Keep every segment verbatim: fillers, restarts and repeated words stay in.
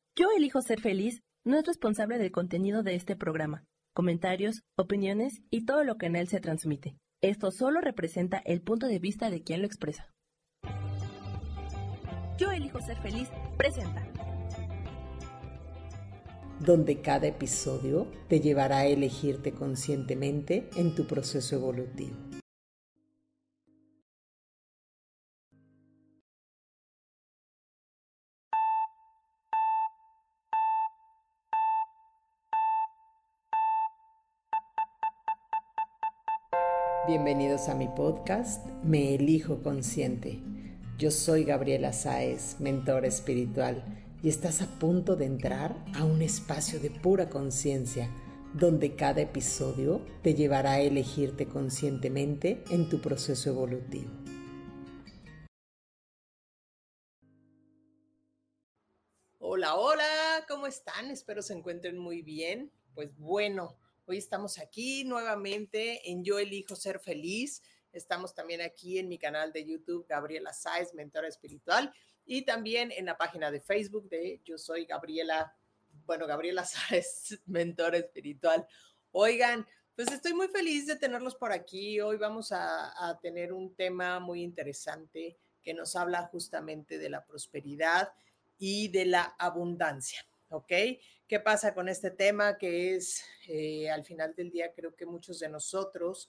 Yo elijo ser feliz no es responsable del contenido de este programa, comentarios, opiniones y todo lo que en él se transmite. Esto solo representa el punto de vista de quien lo expresa. Yo elijo ser feliz presenta. Donde cada episodio te llevará a elegirte conscientemente en tu proceso evolutivo. Bienvenidos a mi podcast, Me Elijo Consciente. Yo soy Gabriela Sáez, mentora espiritual, y estás a punto de entrar a un espacio de pura conciencia, donde cada episodio te llevará a elegirte conscientemente en tu proceso evolutivo. Hola, hola, ¿cómo están? Espero se encuentren muy bien. Pues bueno, hoy estamos aquí nuevamente en Yo Elijo Ser Feliz. Estamos también aquí en mi canal de YouTube, Gabriela Sáez, mentora espiritual, y también en la página de Facebook de Yo Soy Gabriela, bueno, Gabriela Sáez, mentora espiritual. Oigan, pues estoy muy feliz de tenerlos por aquí. Hoy vamos a, a tener un tema muy interesante que nos habla justamente de la prosperidad y de la abundancia, ¿ok? ¿Qué pasa con este tema? Que es, eh, al final del día, creo que muchos de nosotros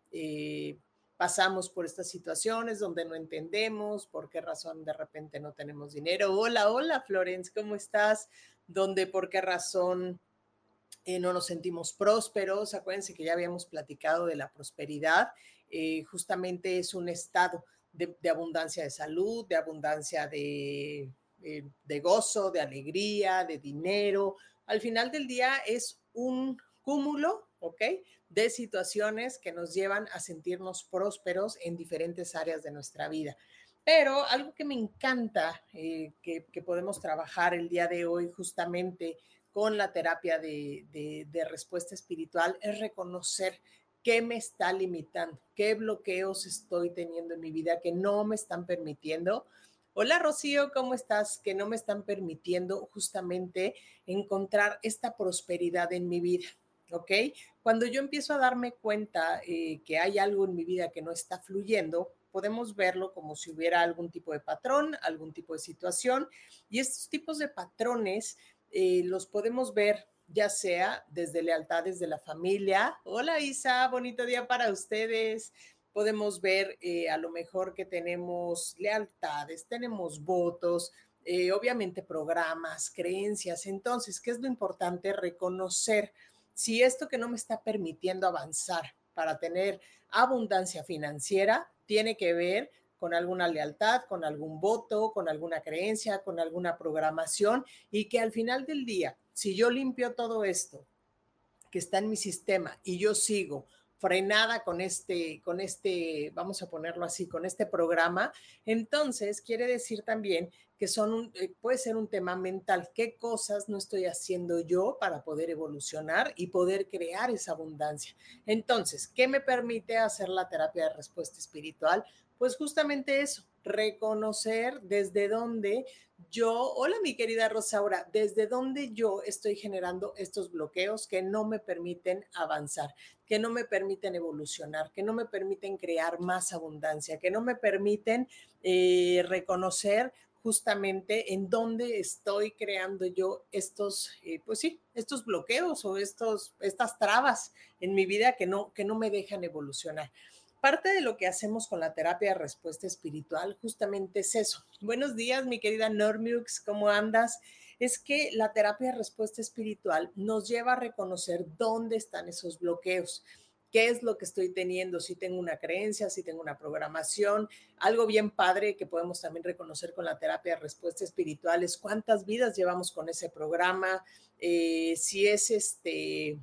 eh, pasamos por estas situaciones donde no entendemos por qué razón de repente no tenemos dinero. Hola, hola, Florence, ¿cómo estás? Donde por qué razón eh, no nos sentimos prósperos. Acuérdense que ya habíamos platicado de la prosperidad. Eh, justamente es un estado de, de abundancia de salud, de abundancia de de gozo, de alegría, de dinero. Al final del día es un cúmulo, ¿ok?, de situaciones que nos llevan a sentirnos prósperos en diferentes áreas de nuestra vida. Pero algo que me encanta, eh, que, que podemos trabajar el día de hoy justamente con la terapia de, de, de respuesta espiritual, es reconocer qué me está limitando, qué bloqueos estoy teniendo en mi vida que no me están permitiendo. Hola, Rocío, ¿cómo estás? Que no me están permitiendo justamente encontrar esta prosperidad en mi vida, ¿ok? Cuando yo empiezo a darme cuenta eh, que hay algo en mi vida que no está fluyendo, podemos verlo como si hubiera algún tipo de patrón, algún tipo de situación, y estos tipos de patrones eh, los podemos ver ya sea desde lealtades de la familia. Hola, Isa, bonito día para ustedes. Podemos ver eh, a lo mejor que tenemos lealtades, tenemos votos, eh, obviamente programas, creencias. Entonces, ¿qué es lo importante? Reconocer si esto que no me está permitiendo avanzar para tener abundancia financiera tiene que ver con alguna lealtad, con algún voto, con alguna creencia, con alguna programación, y que al final del día, si yo limpio todo esto que está en mi sistema y yo sigo frenada con este, con este, vamos a ponerlo así, con este programa, entonces quiere decir también que son un, eh, puede ser un tema mental. ¿Qué cosas no estoy haciendo yo para poder evolucionar y poder crear esa abundancia? Entonces, ¿qué me permite hacer la terapia de respuesta espiritual? Pues justamente eso, reconocer desde dónde yo, hola mi querida Rosaura, desde dónde yo estoy generando estos bloqueos que no me permiten avanzar, que no me permiten evolucionar, que no me permiten crear más abundancia, que no me permiten eh, reconocer justamente en dónde estoy creando yo estos, eh, pues sí, estos bloqueos o estos, estas trabas en mi vida que no, que no me dejan evolucionar. Parte de lo que hacemos con la terapia de respuesta espiritual justamente es eso. Buenos días, mi querida Normiux, ¿cómo andas? Es que la terapia de respuesta espiritual nos lleva a reconocer dónde están esos bloqueos. ¿Qué es lo que estoy teniendo? Si tengo una creencia, si tengo una programación. Algo bien padre que podemos también reconocer con la terapia de respuesta espiritual es cuántas vidas llevamos con ese programa, eh, si es este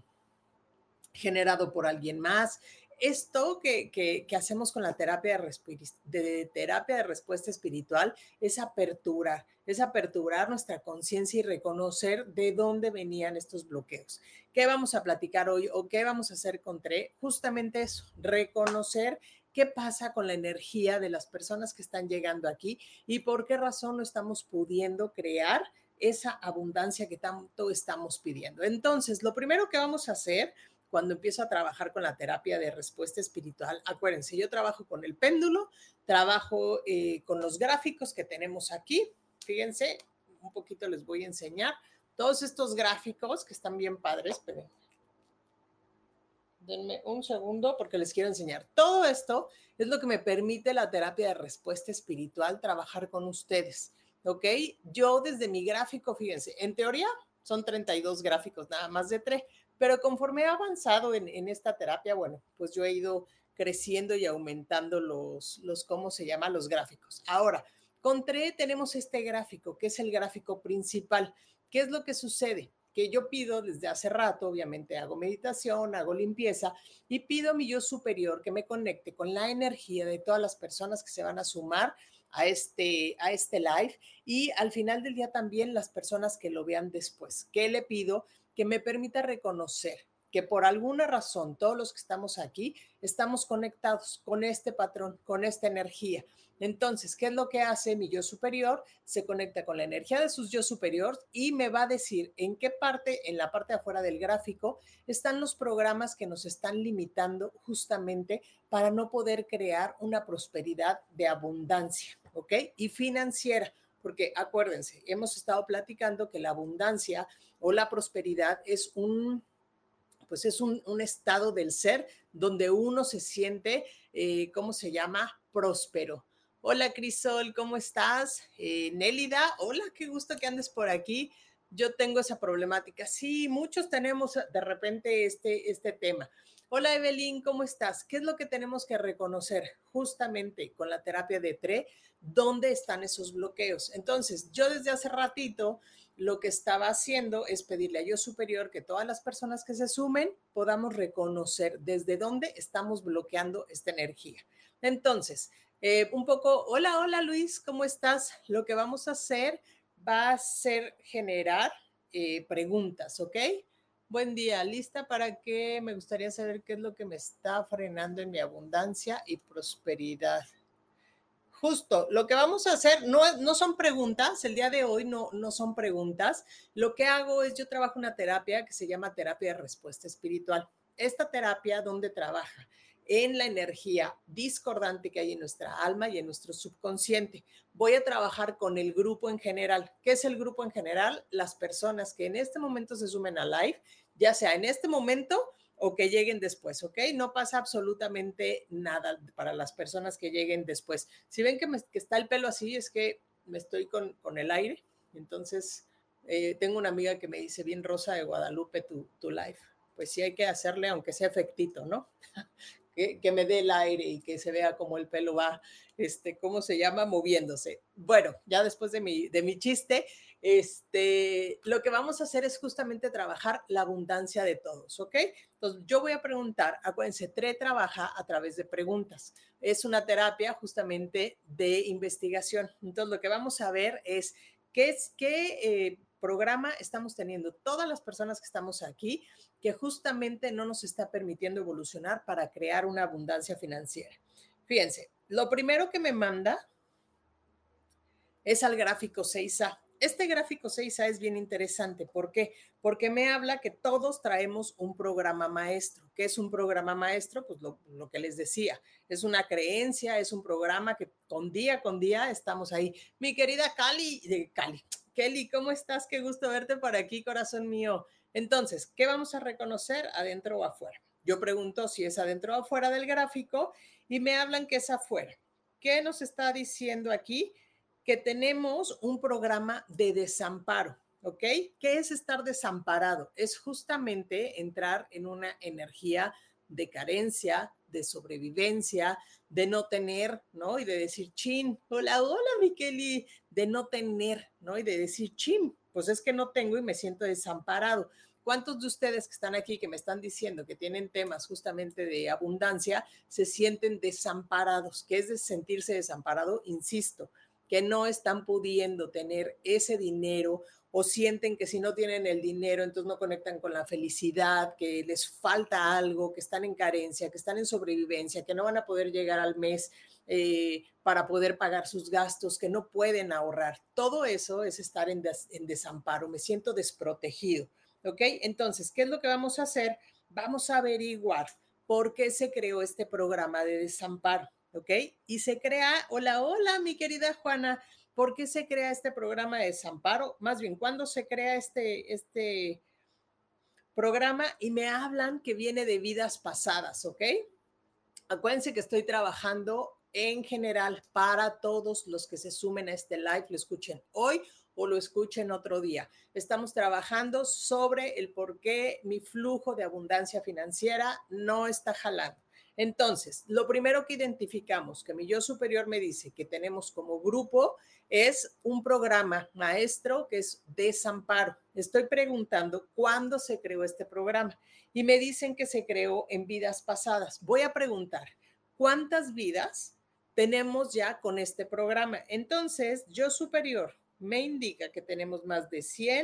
generado por alguien más. Esto que, que, que hacemos con la terapia de, de terapia de respuesta espiritual es apertura, es aperturar nuestra conciencia y reconocer de dónde venían estos bloqueos. ¿Qué vamos a platicar hoy o qué vamos a hacer con Tre? Justamente eso, reconocer qué pasa con la energía de las personas que están llegando aquí y por qué razón no estamos pudiendo crear esa abundancia que tanto estamos pidiendo. Entonces, lo primero que vamos a hacer cuando empiezo a trabajar con la terapia de respuesta espiritual, acuérdense, yo trabajo con el péndulo, trabajo eh, con los gráficos que tenemos aquí. Fíjense, un poquito les voy a enseñar todos estos gráficos que están bien padres, pero denme un segundo porque les quiero enseñar. Todo esto es lo que me permite la terapia de respuesta espiritual trabajar con ustedes, ¿ok? Yo desde mi gráfico, fíjense, en teoría son treinta y dos gráficos, nada más de tres, pero conforme he avanzado en, en esta terapia, bueno, pues yo he ido creciendo y aumentando los, los, ¿cómo se llama? Los gráficos. Ahora, con T R E tenemos este gráfico, que es el gráfico principal. ¿Qué es lo que sucede? Que yo pido desde hace rato, obviamente hago meditación, hago limpieza y pido a mi yo superior que me conecte con la energía de todas las personas que se van a sumar a este, a este live y al final del día también las personas que lo vean después. ¿Qué le pido? Que me permita reconocer que por alguna razón todos los que estamos aquí estamos conectados con este patrón, con esta energía. Entonces, ¿qué es lo que hace mi yo superior? Se conecta con la energía de sus yo superiores y me va a decir en qué parte, en la parte de afuera del gráfico, están los programas que nos están limitando justamente para no poder crear una prosperidad de abundancia, ¿ok? Y financiera, porque acuérdense, hemos estado platicando que la abundancia o la prosperidad es un pues es un, un estado del ser donde uno se siente, eh, ¿cómo se llama? Próspero. Hola Crisol, ¿cómo estás? Eh, Nélida, hola, qué gusto que andes por aquí. Yo tengo esa problemática. Sí, muchos tenemos de repente este, este tema. Hola Evelyn, ¿cómo estás? ¿Qué es lo que tenemos que reconocer justamente con la terapia de T R E? ¿Dónde están esos bloqueos? Entonces, yo desde hace ratito lo que estaba haciendo es pedirle a yo superior que todas las personas que se sumen podamos reconocer desde dónde estamos bloqueando esta energía. Entonces, eh, un poco, hola, hola Luis, ¿cómo estás? Lo que vamos a hacer va a ser generar eh, preguntas, ¿ok? Buen día, ¿lista para qué? Me gustaría saber qué es lo que me está frenando en mi abundancia y prosperidad. Justo, lo que vamos a hacer no, no son preguntas, el día de hoy no, no son preguntas. Lo que hago es, yo trabajo una terapia que se llama terapia de respuesta espiritual. Esta terapia, ¿dónde trabaja? En la energía discordante que hay en nuestra alma y en nuestro subconsciente. Voy a trabajar con el grupo en general. ¿Qué es el grupo en general? Las personas que en este momento se sumen a live, ya sea en este momento o que lleguen después, ¿ok? No pasa absolutamente nada para las personas que lleguen después. Si ven que, me, que está el pelo así, es que me estoy con, con el aire. Entonces, eh, tengo una amiga que me dice, bien Rosa de Guadalupe, tu, tu live. Pues sí hay que hacerle, aunque sea efectito, ¿no? que, que me dé el aire y que se vea como el pelo va, este, ¿cómo se llama? Moviéndose. Bueno, ya después de mi, de mi chiste, este, lo que vamos a hacer es justamente trabajar la abundancia de todos, ¿ok? Entonces, yo voy a preguntar, acuérdense, T R E trabaja a través de preguntas. Es una terapia justamente de investigación. Entonces, lo que vamos a ver es qué es, qué eh, programa estamos teniendo todas las personas que estamos aquí que justamente no nos está permitiendo evolucionar para crear una abundancia financiera. Fíjense, lo primero que me manda es al gráfico seis A. Este gráfico seis A es bien interesante. ¿Por qué? Porque me habla que todos traemos un programa maestro. ¿Qué es un programa maestro? Pues lo, lo que les decía, es una creencia, es un programa que con día con día estamos ahí. Mi querida Cali, de Cali, Kelly, ¿cómo estás? Qué gusto verte por aquí, corazón mío. Entonces, ¿qué vamos a reconocer adentro o afuera? Yo pregunto si es adentro o afuera del gráfico y me hablan que es afuera. ¿Qué nos está diciendo aquí? Que tenemos un programa de desamparo, ¿ok? ¿Qué es estar desamparado? Es justamente entrar en una energía de carencia, de sobrevivencia, de no tener, ¿no? Y de decir, chin, hola, hola, mi Kelly, de no tener, ¿no? Y de decir, chin, pues es que no tengo y me siento desamparado. ¿Cuántos de ustedes que están aquí, que me están diciendo que tienen temas justamente de abundancia, se sienten desamparados? ¿Qué es de sentirse desamparado? Insisto, que no están pudiendo tener ese dinero o sienten que si no tienen el dinero, entonces no conectan con la felicidad, que les falta algo, que están en carencia, que están en sobrevivencia, que no van a poder llegar al mes eh, para poder pagar sus gastos, que no pueden ahorrar. Todo eso es estar en, des en desamparo, me siento desprotegido, ¿ok? Entonces, ¿qué es lo que vamos a hacer? Vamos a averiguar por qué se creó este programa de desamparo, ¿ok? Y se crea, hola, hola, mi querida Juana, ¿por qué se crea este programa de desamparo? Más bien, ¿cuándo se crea este, este programa? Y me hablan que viene de vidas pasadas, ¿ok? Acuérdense que estoy trabajando en general para todos los que se sumen a este live, lo escuchen hoy o lo escuchen otro día. Estamos trabajando sobre el por qué mi flujo de abundancia financiera no está jalando. Entonces, lo primero que identificamos, que mi yo superior me dice que tenemos como grupo, es un programa maestro que es desamparo. Estoy preguntando cuándo se creó este programa y me dicen que se creó en vidas pasadas. Voy a preguntar, ¿cuántas vidas tenemos ya con este programa? Entonces, yo superior me indica que tenemos más de cien,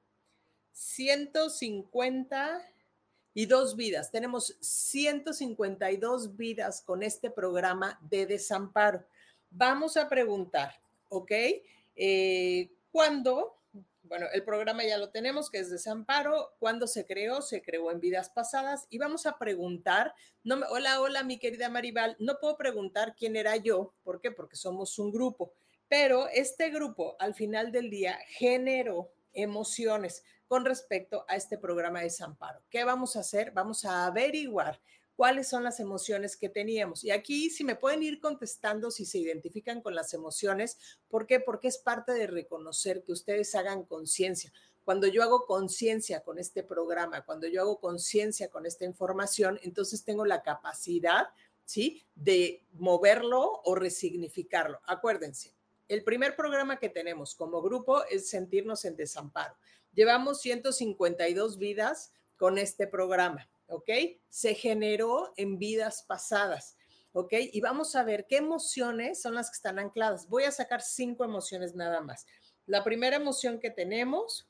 ciento cincuenta y dos vidas. Tenemos ciento cincuenta y dos vidas con este programa de desamparo. Vamos a preguntar, ¿ok? Eh, ¿Cuándo? Bueno, el programa ya lo tenemos, que es desamparo. ¿Cuándo se creó? Se creó en vidas pasadas. Y vamos a preguntar, no me, hola, hola, mi querida Maribal, no puedo preguntar quién era yo. ¿Por qué? Porque somos un grupo. Pero este grupo, al final del día, generó emociones con respecto a este programa de desamparo. ¿Qué vamos a hacer? Vamos a averiguar cuáles son las emociones que teníamos. Y aquí si me pueden ir contestando si se identifican con las emociones. ¿Por qué? Porque es parte de reconocer que ustedes hagan conciencia. Cuando yo hago conciencia con este programa, cuando yo hago conciencia con esta información, entonces tengo la capacidad, ¿sí?, de moverlo o resignificarlo. Acuérdense, el primer programa que tenemos como grupo es sentirnos en desamparo. Llevamos ciento cincuenta y dos vidas con este programa, ¿ok? Se generó en vidas pasadas, ¿ok? Y vamos a ver qué emociones son las que están ancladas. Voy a sacar cinco emociones nada más. La primera emoción que tenemos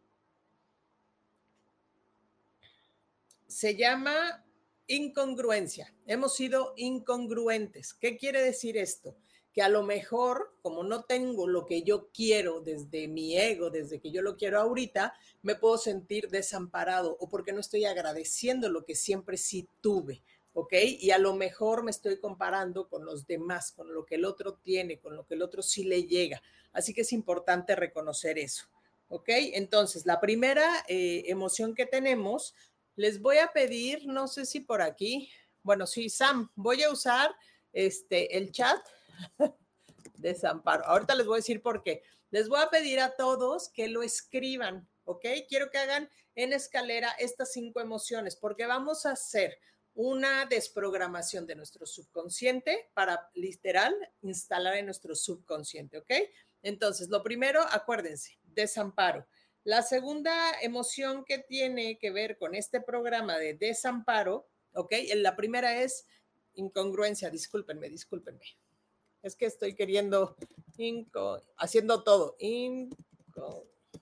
se llama incongruencia. Hemos sido incongruentes. ¿Qué quiere decir esto? Que a lo mejor, como no tengo lo que yo quiero desde mi ego, desde que yo lo quiero ahorita, me puedo sentir desamparado o porque no estoy agradeciendo lo que siempre sí tuve, ¿ok? Y a lo mejor me estoy comparando con los demás, con lo que el otro tiene, con lo que el otro sí le llega. Así que es importante reconocer eso, ¿ok? Entonces, la primera eh, emoción que tenemos, les voy a pedir, no sé si por aquí, bueno, sí, Sam, voy a usar este, el chat. Desamparo. Ahorita les voy a decir por qué. Les voy a pedir a todos que lo escriban, ¿ok? Quiero que hagan en escalera estas cinco emociones, porque vamos a hacer una desprogramación de nuestro subconsciente para literal instalar en nuestro subconsciente, ¿ok? Entonces, lo primero, acuérdense, desamparo. La segunda emoción que tiene que ver con este programa de desamparo, ¿ok? La primera es incongruencia, discúlpenme, discúlpenme. Es que estoy queriendo, inco, haciendo todo. Incongruencia.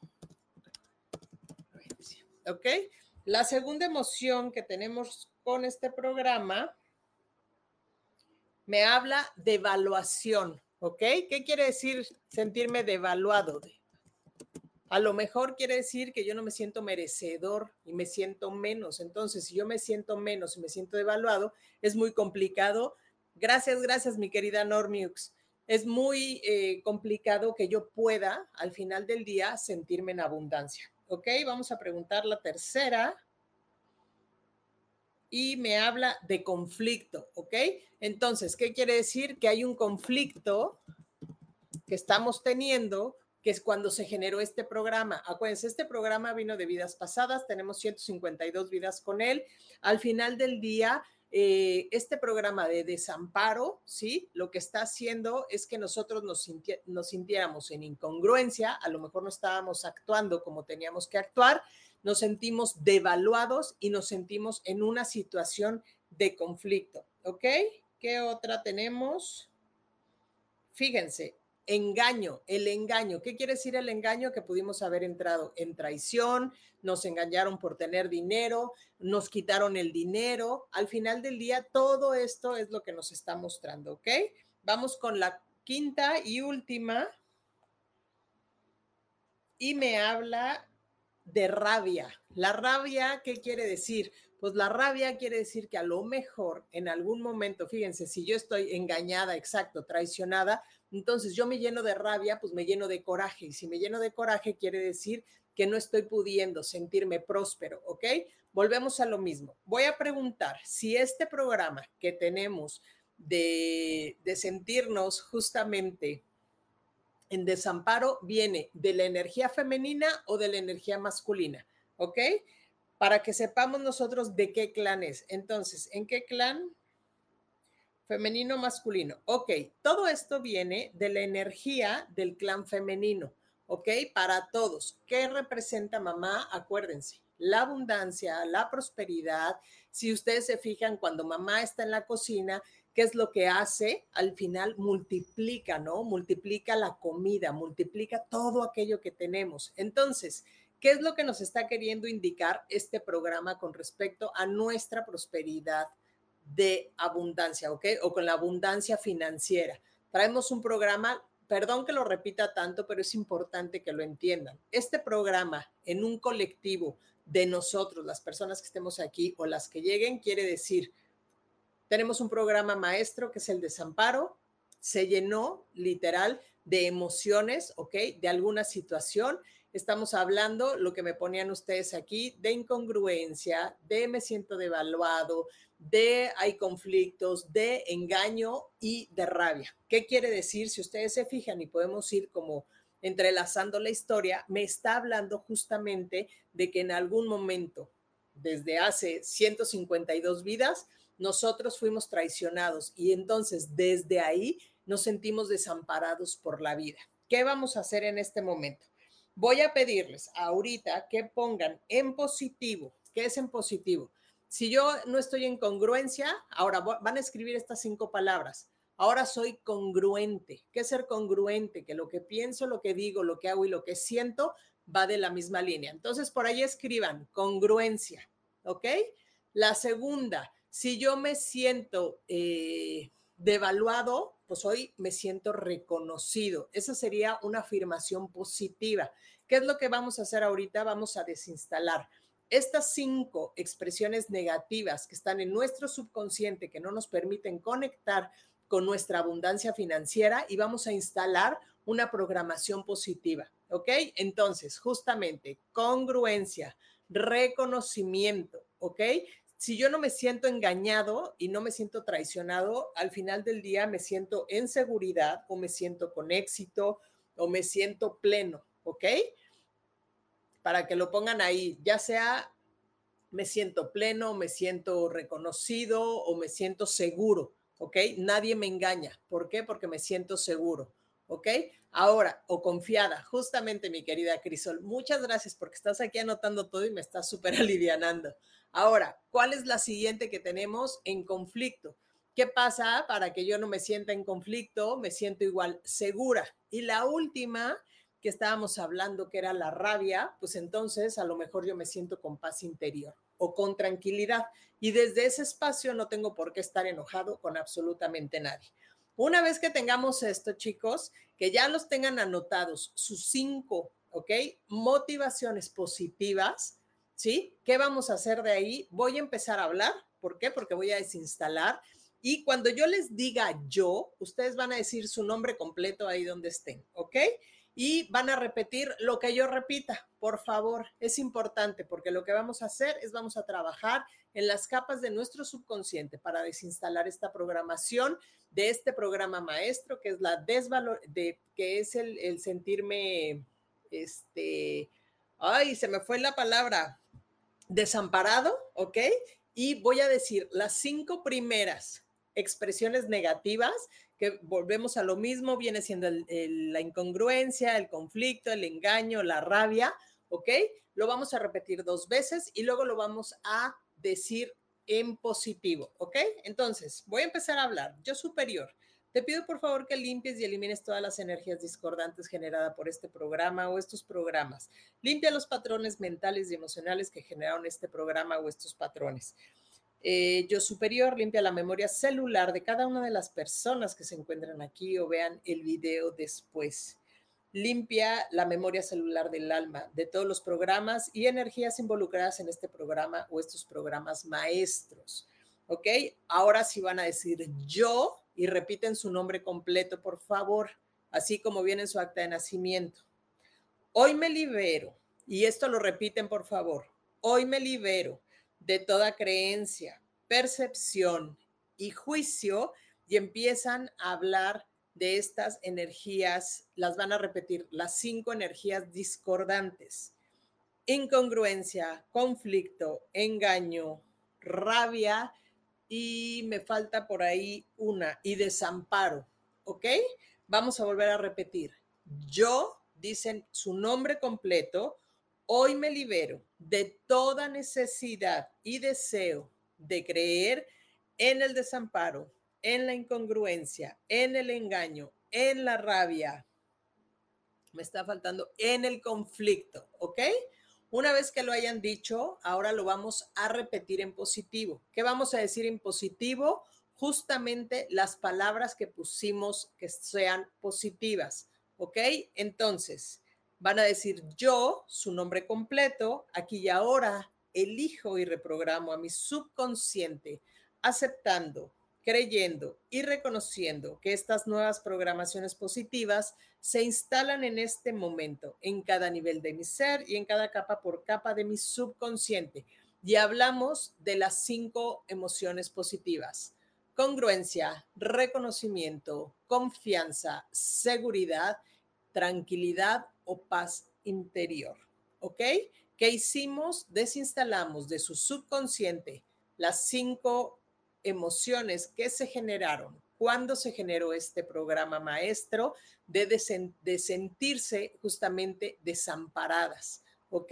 ¿Ok? La segunda emoción que tenemos con este programa me habla de evaluación. ¿Ok? ¿Qué quiere decir sentirme devaluado? A lo mejor quiere decir que yo no me siento merecedor y me siento menos. Entonces, si yo me siento menos y me siento devaluado, es muy complicado. Gracias, gracias, mi querida Normiux. Es muy eh, complicado que yo pueda, al final del día, sentirme en abundancia. ¿Ok? Vamos a preguntar la tercera. Y me habla de conflicto. ¿Ok? Entonces, ¿qué quiere decir? Que hay un conflicto que estamos teniendo, que es cuando se generó este programa. Acuérdense, este programa vino de vidas pasadas, tenemos ciento cincuenta y dos vidas con él. Al final del día, eh, este programa de desamparo, ¿sí? Lo que está haciendo es que nosotros nos, sinti nos sintiéramos en incongruencia, a lo mejor no estábamos actuando como teníamos que actuar, nos sentimos devaluados y nos sentimos en una situación de conflicto, ¿ok? ¿Qué otra tenemos? Fíjense, engaño, el engaño. ¿Qué quiere decir el engaño? Que pudimos haber entrado en traición, nos engañaron por tener dinero, nos quitaron el dinero. Al final del día, todo esto es lo que nos está mostrando, ¿ok? Vamos con la quinta y última. Y me habla de rabia. La rabia, ¿qué quiere decir? Pues la rabia quiere decir que a lo mejor en algún momento, fíjense, si yo estoy engañada, exacto, traicionada, entonces yo me lleno de rabia, pues me lleno de coraje. Y si me lleno de coraje, quiere decir que no estoy pudiendo sentirme próspero, ¿ok? Volvemos a lo mismo. Voy a preguntar si este programa que tenemos de, de sentirnos justamente en desamparo viene de la energía femenina o de la energía masculina, ¿ok? Para que sepamos nosotros de qué clan es. Entonces, ¿en qué clan? Femenino, masculino. Ok, todo esto viene de la energía del clan femenino, ¿ok? Para todos. ¿Qué representa mamá? Acuérdense, la abundancia, la prosperidad. Si ustedes se fijan, cuando mamá está en la cocina, ¿qué es lo que hace? Al final multiplica, ¿no? Multiplica la comida, multiplica todo aquello que tenemos. Entonces, ¿qué es lo que nos está queriendo indicar este programa con respecto a nuestra prosperidad de abundancia, ¿ok? O con la abundancia financiera? Traemos un programa, perdón que lo repita tanto, pero es importante que lo entiendan. Este programa en un colectivo de nosotros, las personas que estemos aquí o las que lleguen, quiere decir, tenemos un programa maestro que es el desamparo, se llenó literal de emociones, ¿ok? De alguna situación. Estamos hablando, lo que me ponían ustedes aquí, de incongruencia, de me siento devaluado, de hay conflictos, de engaño y de rabia. ¿Qué quiere decir? Si ustedes se fijan y podemos ir como entrelazando la historia, me está hablando justamente de que en algún momento, desde hace ciento cincuenta y dos vidas, nosotros fuimos traicionados y entonces desde ahí nos sentimos desamparados por la vida. ¿Qué vamos a hacer en este momento? Voy a pedirles ahorita que pongan en positivo. ¿Qué es en positivo? Si yo no estoy en congruencia, ahora van a escribir estas cinco palabras. Ahora soy congruente. ¿Qué es ser congruente? Que lo que pienso, lo que digo, lo que hago y lo que siento va de la misma línea. Entonces, por ahí escriban congruencia, ¿ok? La segunda, si yo me siento eh, devaluado, pues hoy me siento reconocido. Esa sería una afirmación positiva. ¿Qué es lo que vamos a hacer ahorita? Vamos a desinstalar estas cinco expresiones negativas que están en nuestro subconsciente, que no nos permiten conectar con nuestra abundancia financiera, y vamos a instalar una programación positiva, ¿ok? Entonces, justamente, congruencia, reconocimiento, ¿ok? Si yo no me siento engañado y no me siento traicionado, al final del día me siento en seguridad o me siento con éxito o me siento pleno, ¿ok? Para que lo pongan ahí, ya sea me siento pleno, me siento reconocido o me siento seguro, ¿ok? Nadie me engaña. ¿Por qué? Porque me siento seguro, ¿ok? Ahora, o confiada, justamente mi querida Crisol, muchas gracias porque estás aquí anotando todo y me estás súper alivianando. Ahora, ¿cuál es la siguiente que tenemos? En conflicto. ¿Qué pasa para que yo no me sienta en conflicto? Me siento igual segura. Y la última que estábamos hablando, que era la rabia, pues entonces a lo mejor yo me siento con paz interior o con tranquilidad. Y desde ese espacio no tengo por qué estar enojado con absolutamente nadie. Una vez que tengamos esto, chicos, que ya los tengan anotados, sus cinco, ¿ok? Motivaciones positivas, ¿sí? ¿Qué vamos a hacer de ahí? Voy a empezar a hablar. ¿Por qué? Porque voy a desinstalar. Y cuando yo les diga yo, ustedes van a decir su nombre completo ahí donde estén, ¿ok? Y van a repetir lo que yo repita, por favor. Es importante porque lo que vamos a hacer es vamos a trabajar en las capas de nuestro subconsciente para desinstalar esta programación de este programa maestro, que es la desvalor, de, que es el, el sentirme, este, ay, se me fue la palabra, desamparado, ¿ok? Y voy a decir las cinco primeras expresiones negativas, que volvemos a lo mismo, viene siendo el, el, la incongruencia, el conflicto, el engaño, la rabia, ¿ok? Lo vamos a repetir dos veces y luego lo vamos a decir en positivo, ¿ok? Entonces, voy a empezar a hablar. Yo superior, te pido por favor que limpies y elimines todas las energías discordantes generadas por este programa o estos programas. Limpia los patrones mentales y emocionales que generaron este programa o estos patrones. Eh, yo superior, limpia la memoria celular de cada una de las personas que se encuentran aquí o vean el video después. Limpia la memoria celular del alma, de todos los programas y energías involucradas en este programa o estos programas maestros. ¿Ok? Ahora sí van a decir yo y repiten su nombre completo, por favor, así como viene en su acta de nacimiento. Hoy me libero, y esto lo repiten, por favor. Hoy me libero de toda creencia, percepción y juicio y empiezan a hablar de estas energías, las van a repetir, las cinco energías discordantes: incongruencia, conflicto, engaño, rabia y me falta por ahí una, y desamparo, ¿ok? Vamos a volver a repetir. Yo, dicen su nombre completo, hoy me libero de toda necesidad y deseo de creer en el desamparo, en la incongruencia, en el engaño, en la rabia. Me está faltando en el conflicto, ¿ok? Una vez que lo hayan dicho, ahora lo vamos a repetir en positivo. ¿Qué vamos a decir en positivo? Justamente las palabras que pusimos que sean positivas, ¿ok? Entonces, van a decir yo, su nombre completo, aquí y ahora elijo y reprogramo a mi subconsciente, aceptando, creyendo y reconociendo que estas nuevas programaciones positivas se instalan en este momento, en cada nivel de mi ser y en cada capa por capa de mi subconsciente. Y hablamos de las cinco emociones positivas: congruencia, reconocimiento, confianza, seguridad, tranquilidad o paz interior. ¿Ok? ¿Qué hicimos? Desinstalamos de su subconsciente las cinco emociones que se generaron cuando se generó este programa maestro de, de, de sentirse justamente desamparadas, ¿ok?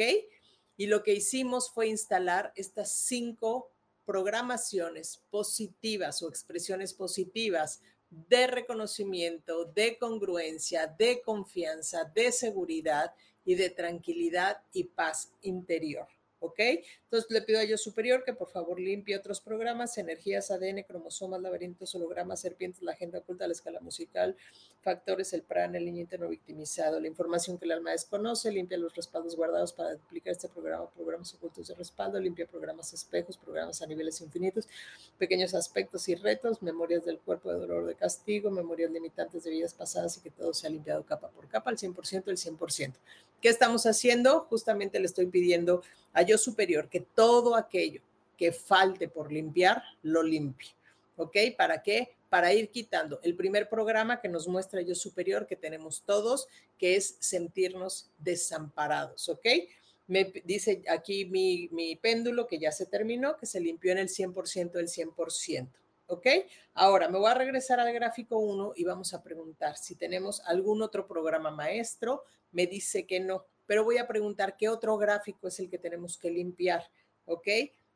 Y lo que hicimos fue instalar estas cinco programaciones positivas o expresiones positivas de reconocimiento, de congruencia, de confianza, de seguridad y de tranquilidad y paz interior. ¿Ok? Entonces le pido a yo superior que por favor limpie otros programas: energías, A D N, cromosomas, laberintos, hologramas, serpientes, la agenda oculta, la escala musical, factores, el prana, el niño interno victimizado, la información que el alma desconoce. Limpia los respaldos guardados para duplicar este programa, programas ocultos de respaldo. Limpia programas espejos, programas a niveles infinitos, pequeños aspectos y retos, memorias del cuerpo de dolor, de castigo, memorias limitantes de vidas pasadas, y que todo sea limpiado capa por capa, al cien por ciento, el cien por ciento. ¿Qué estamos haciendo? Justamente le estoy pidiendo a yo superior que todo aquello que falte por limpiar, lo limpie. ¿Ok? ¿Para qué? Para ir quitando el primer programa que nos muestra yo superior que tenemos todos, que es sentirnos desamparados. ¿Ok? Me dice aquí mi, mi péndulo que ya se terminó, que se limpió en el cien por ciento del cien por ciento. ¿Ok? Ahora me voy a regresar al gráfico uno y vamos a preguntar si tenemos algún otro programa maestro. Me dice que no, pero voy a preguntar qué otro gráfico es el que tenemos que limpiar, ¿ok?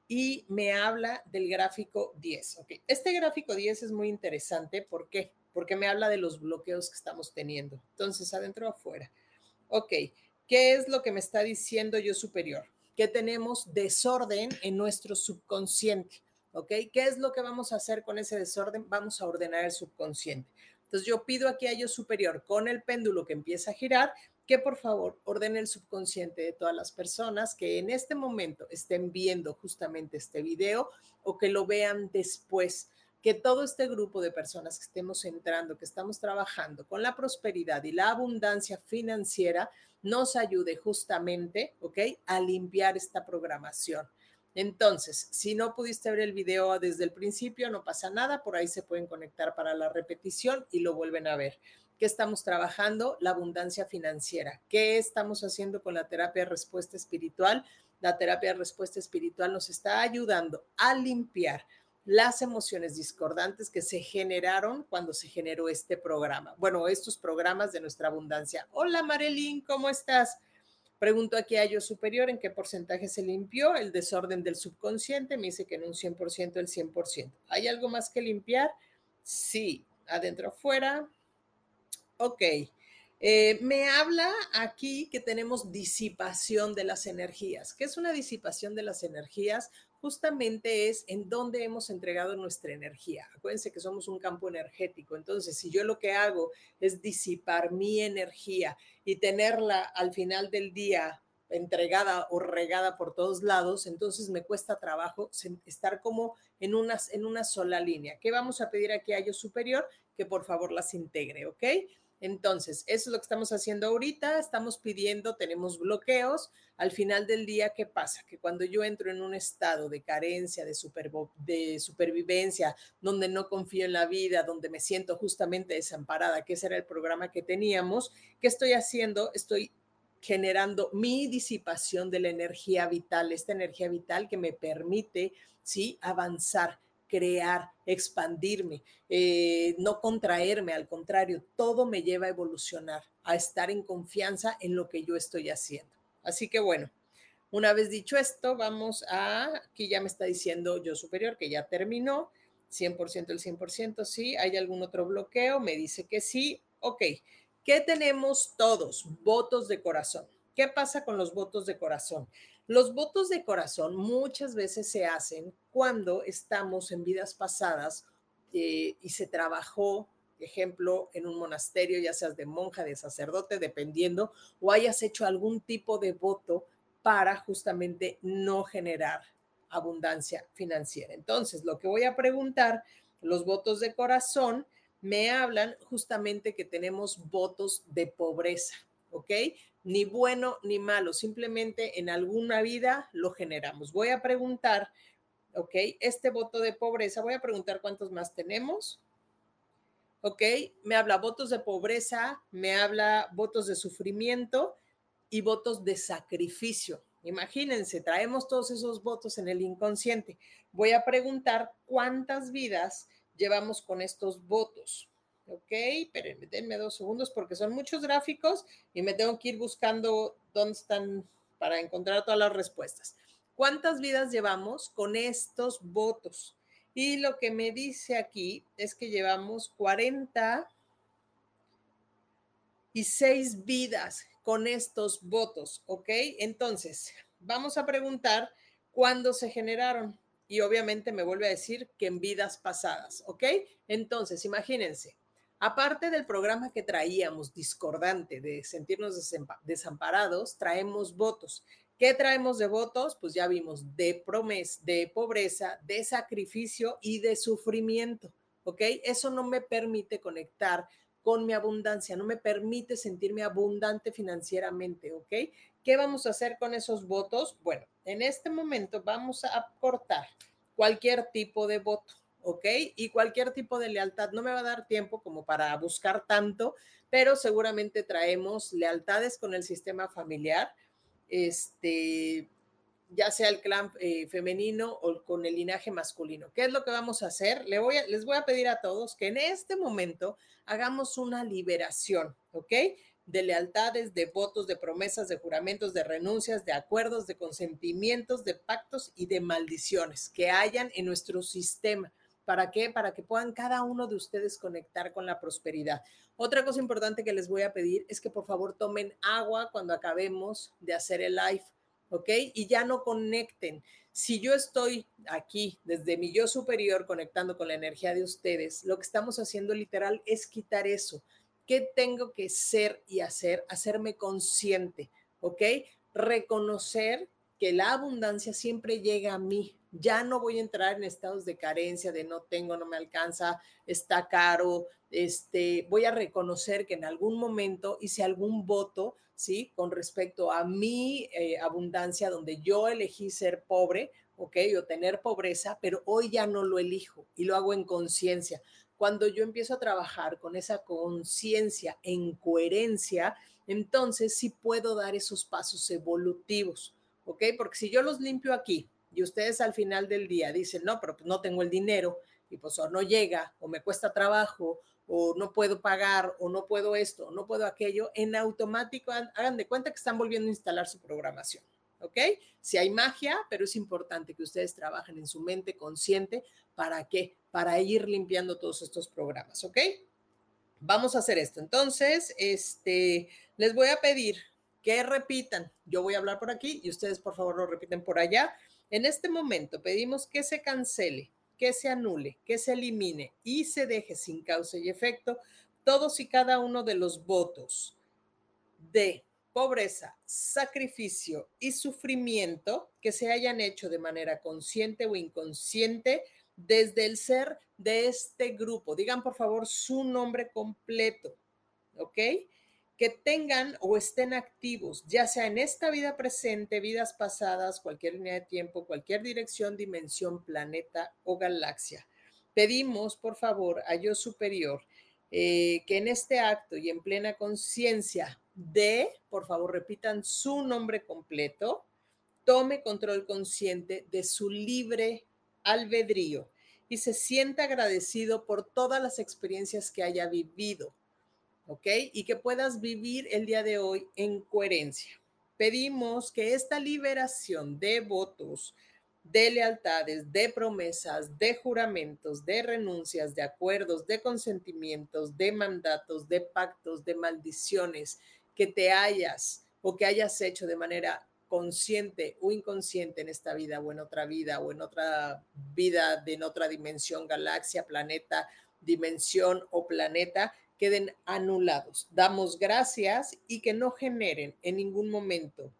Y me habla del gráfico diez, ¿ok? Este gráfico diez es muy interesante, ¿por qué? Porque me habla de los bloqueos que estamos teniendo. Entonces, adentro o afuera. Ok, ¿qué es lo que me está diciendo yo superior? Que tenemos desorden en nuestro subconsciente, ¿ok? ¿Qué es lo que vamos a hacer con ese desorden? Vamos a ordenar el subconsciente. Entonces, yo pido aquí a yo superior, con el péndulo que empieza a girar, que por favor ordene el subconsciente de todas las personas que en este momento estén viendo justamente este video o que lo vean después. Que todo este grupo de personas que estemos entrando, que estamos trabajando con la prosperidad y la abundancia financiera, nos ayude justamente, ¿ok?, a limpiar esta programación. Entonces, si no pudiste ver el video desde el principio, no pasa nada, por ahí se pueden conectar para la repetición y lo vuelven a ver. ¿Qué estamos trabajando? La abundancia financiera. ¿Qué estamos haciendo con la terapia de respuesta espiritual? La terapia de respuesta espiritual nos está ayudando a limpiar las emociones discordantes que se generaron cuando se generó este programa. Bueno, estos programas de nuestra abundancia. Hola, Marilyn, ¿cómo estás? Pregunto aquí a yo superior en qué porcentaje se limpió el desorden del subconsciente. Me dice que en un cien por ciento, el cien por ciento. ¿Hay algo más que limpiar? Sí. adentro, afuera. Ok. Eh, me habla aquí que tenemos disipación de las energías. ¿Qué es una disipación de las energías? Justamente es en dónde hemos entregado nuestra energía. Acuérdense que somos un campo energético. Entonces, si yo lo que hago es disipar mi energía y tenerla al final del día entregada o regada por todos lados, entonces me cuesta trabajo estar como en una, en una sola línea. ¿Qué vamos a pedir aquí a Yo Superior? Que por favor las integre, ¿ok? Entonces, eso es lo que estamos haciendo ahorita, estamos pidiendo, tenemos bloqueos. Al final del día, ¿qué pasa? Que cuando yo entro en un estado de carencia, de, super, de supervivencia, donde no confío en la vida, donde me siento justamente desamparada, que ese era el programa que teníamos, ¿qué estoy haciendo? Estoy generando mi disipación de la energía vital, esta energía vital que me permite, ¿sí?, avanzar, crear, expandirme, eh, no contraerme, al contrario, todo me lleva a evolucionar, a estar en confianza en lo que yo estoy haciendo. Así que bueno, una vez dicho esto, vamos a, aquí ya me está diciendo Yo Superior que ya terminó, cien por ciento el cien por ciento, sí. ¿Hay algún otro bloqueo? Me dice que sí. Ok, ¿qué tenemos todos? Votos de corazón. ¿Qué pasa con los votos de corazón? Los votos de corazón muchas veces se hacen cuando estamos en vidas pasadas eh, y se trabajó, ejemplo, en un monasterio, ya seas de monja, de sacerdote, dependiendo, o hayas hecho algún tipo de voto para justamente no generar abundancia financiera. Entonces, lo que voy a preguntar, los votos de corazón me hablan justamente que tenemos votos de pobreza, ¿ok? Ni bueno ni malo, simplemente en alguna vida lo generamos. Voy a preguntar, ¿ok? Este voto de pobreza, voy a preguntar cuántos más tenemos. ¿Ok? Me habla votos de pobreza, me habla votos de sufrimiento y votos de sacrificio. Imagínense, traemos todos esos votos en el inconsciente. Voy a preguntar cuántas vidas llevamos con estos votos. Ok, espérenme, denme dos segundos porque son muchos gráficos y me tengo que ir buscando dónde están para encontrar todas las respuestas. ¿Cuántas vidas llevamos con estos votos? Y lo que me dice aquí es que llevamos cuarenta y seis vidas con estos votos, ¿ok? Entonces, vamos a preguntar cuándo se generaron. Y obviamente me vuelve a decir que en vidas pasadas, ¿ok? Entonces, imagínense, aparte del programa que traíamos discordante de sentirnos desamparados, traemos votos. ¿Qué traemos de votos? Pues ya vimos de promesa, de pobreza, de sacrificio y de sufrimiento, ¿ok? Eso no me permite conectar con mi abundancia, no me permite sentirme abundante financieramente, ¿ok? ¿Qué vamos a hacer con esos votos? Bueno, en este momento vamos a cortar cualquier tipo de voto, ¿ok? Y cualquier tipo de lealtad. No me va a dar tiempo como para buscar tanto, pero seguramente traemos lealtades con el sistema familiar, este, ya sea el clan eh, femenino o con el linaje masculino. ¿Qué es lo que vamos a hacer? Le voy a, les voy a pedir a todos que en este momento hagamos una liberación, ¿ok? De lealtades, de votos, de promesas, de juramentos, de renuncias, de acuerdos, de consentimientos, de pactos y de maldiciones que hayan en nuestro sistema. ¿Para qué? Para que puedan cada uno de ustedes conectar con la prosperidad. Otra cosa importante que les voy a pedir es que por favor tomen agua cuando acabemos de hacer el live, ¿ok? Y ya no conecten. Si yo estoy aquí desde mi yo superior conectando con la energía de ustedes, lo que estamos haciendo literal es quitar eso. ¿Qué tengo que ser y hacer? Hacerme consciente, ¿ok? Reconocer que la abundancia siempre llega a mí. Ya no voy a entrar en estados de carencia, de no tengo, no me alcanza, está caro. Este, voy a reconocer que en algún momento hice algún voto, ¿sí? Con respecto a mi eh, abundancia, donde yo elegí ser pobre, ¿ok? O tener pobreza, pero hoy ya no lo elijo y lo hago en conciencia. Cuando yo empiezo a trabajar con esa conciencia en coherencia, entonces sí puedo dar esos pasos evolutivos, ¿ok? Porque si yo los limpio aquí y ustedes al final del día dicen, no, pero pues no tengo el dinero y pues o no llega o me cuesta trabajo o no puedo pagar o no puedo esto o no puedo aquello, en automático hagan de cuenta que están volviendo a instalar su programación, ¿ok? Si hay magia, pero es importante que ustedes trabajen en su mente consciente. ¿Para qué? Para ir limpiando todos estos programas, ¿ok? Vamos a hacer esto. Entonces, este, les voy a pedir que repitan. Yo voy a hablar por aquí y ustedes, por favor, lo repiten por allá. En este momento pedimos que se cancele, que se anule, que se elimine y se deje sin causa y efecto todos y cada uno de los votos de pobreza, sacrificio y sufrimiento que se hayan hecho de manera consciente o inconsciente desde el ser de este grupo. Digan, por favor, su nombre completo, ¿ok? Que tengan o estén activos, ya sea en esta vida presente, vidas pasadas, cualquier línea de tiempo, cualquier dirección, dimensión, planeta o galaxia. Pedimos, por favor, a Yo Superior, eh, que en este acto y en plena conciencia de, por favor, repitan su nombre completo, tome control consciente de su libre albedrío y se sienta agradecido por todas las experiencias que haya vivido, ¿ok? Y que puedas vivir el día de hoy en coherencia. Pedimos que esta liberación de votos, de lealtades, de promesas, de juramentos, de renuncias, de acuerdos, de consentimientos, de mandatos, de pactos, de maldiciones que te hayas o que hayas hecho de manera consciente o inconsciente en esta vida o en otra vida o en otra vida de en otra dimensión, galaxia, planeta, dimensión o planeta, queden anulados. Damos gracias y que no generen en ningún momento,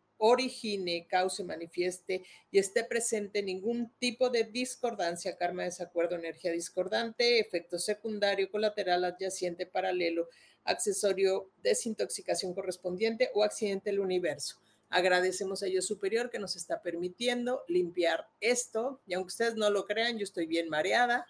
origine, cause, manifieste y esté presente ningún tipo de discordancia, karma, desacuerdo, energía discordante, efecto secundario, colateral, adyacente, paralelo, accesorio, desintoxicación correspondiente o accidente del universo. Agradecemos a Dios Superior que nos está permitiendo limpiar esto y aunque ustedes no lo crean, yo estoy bien mareada,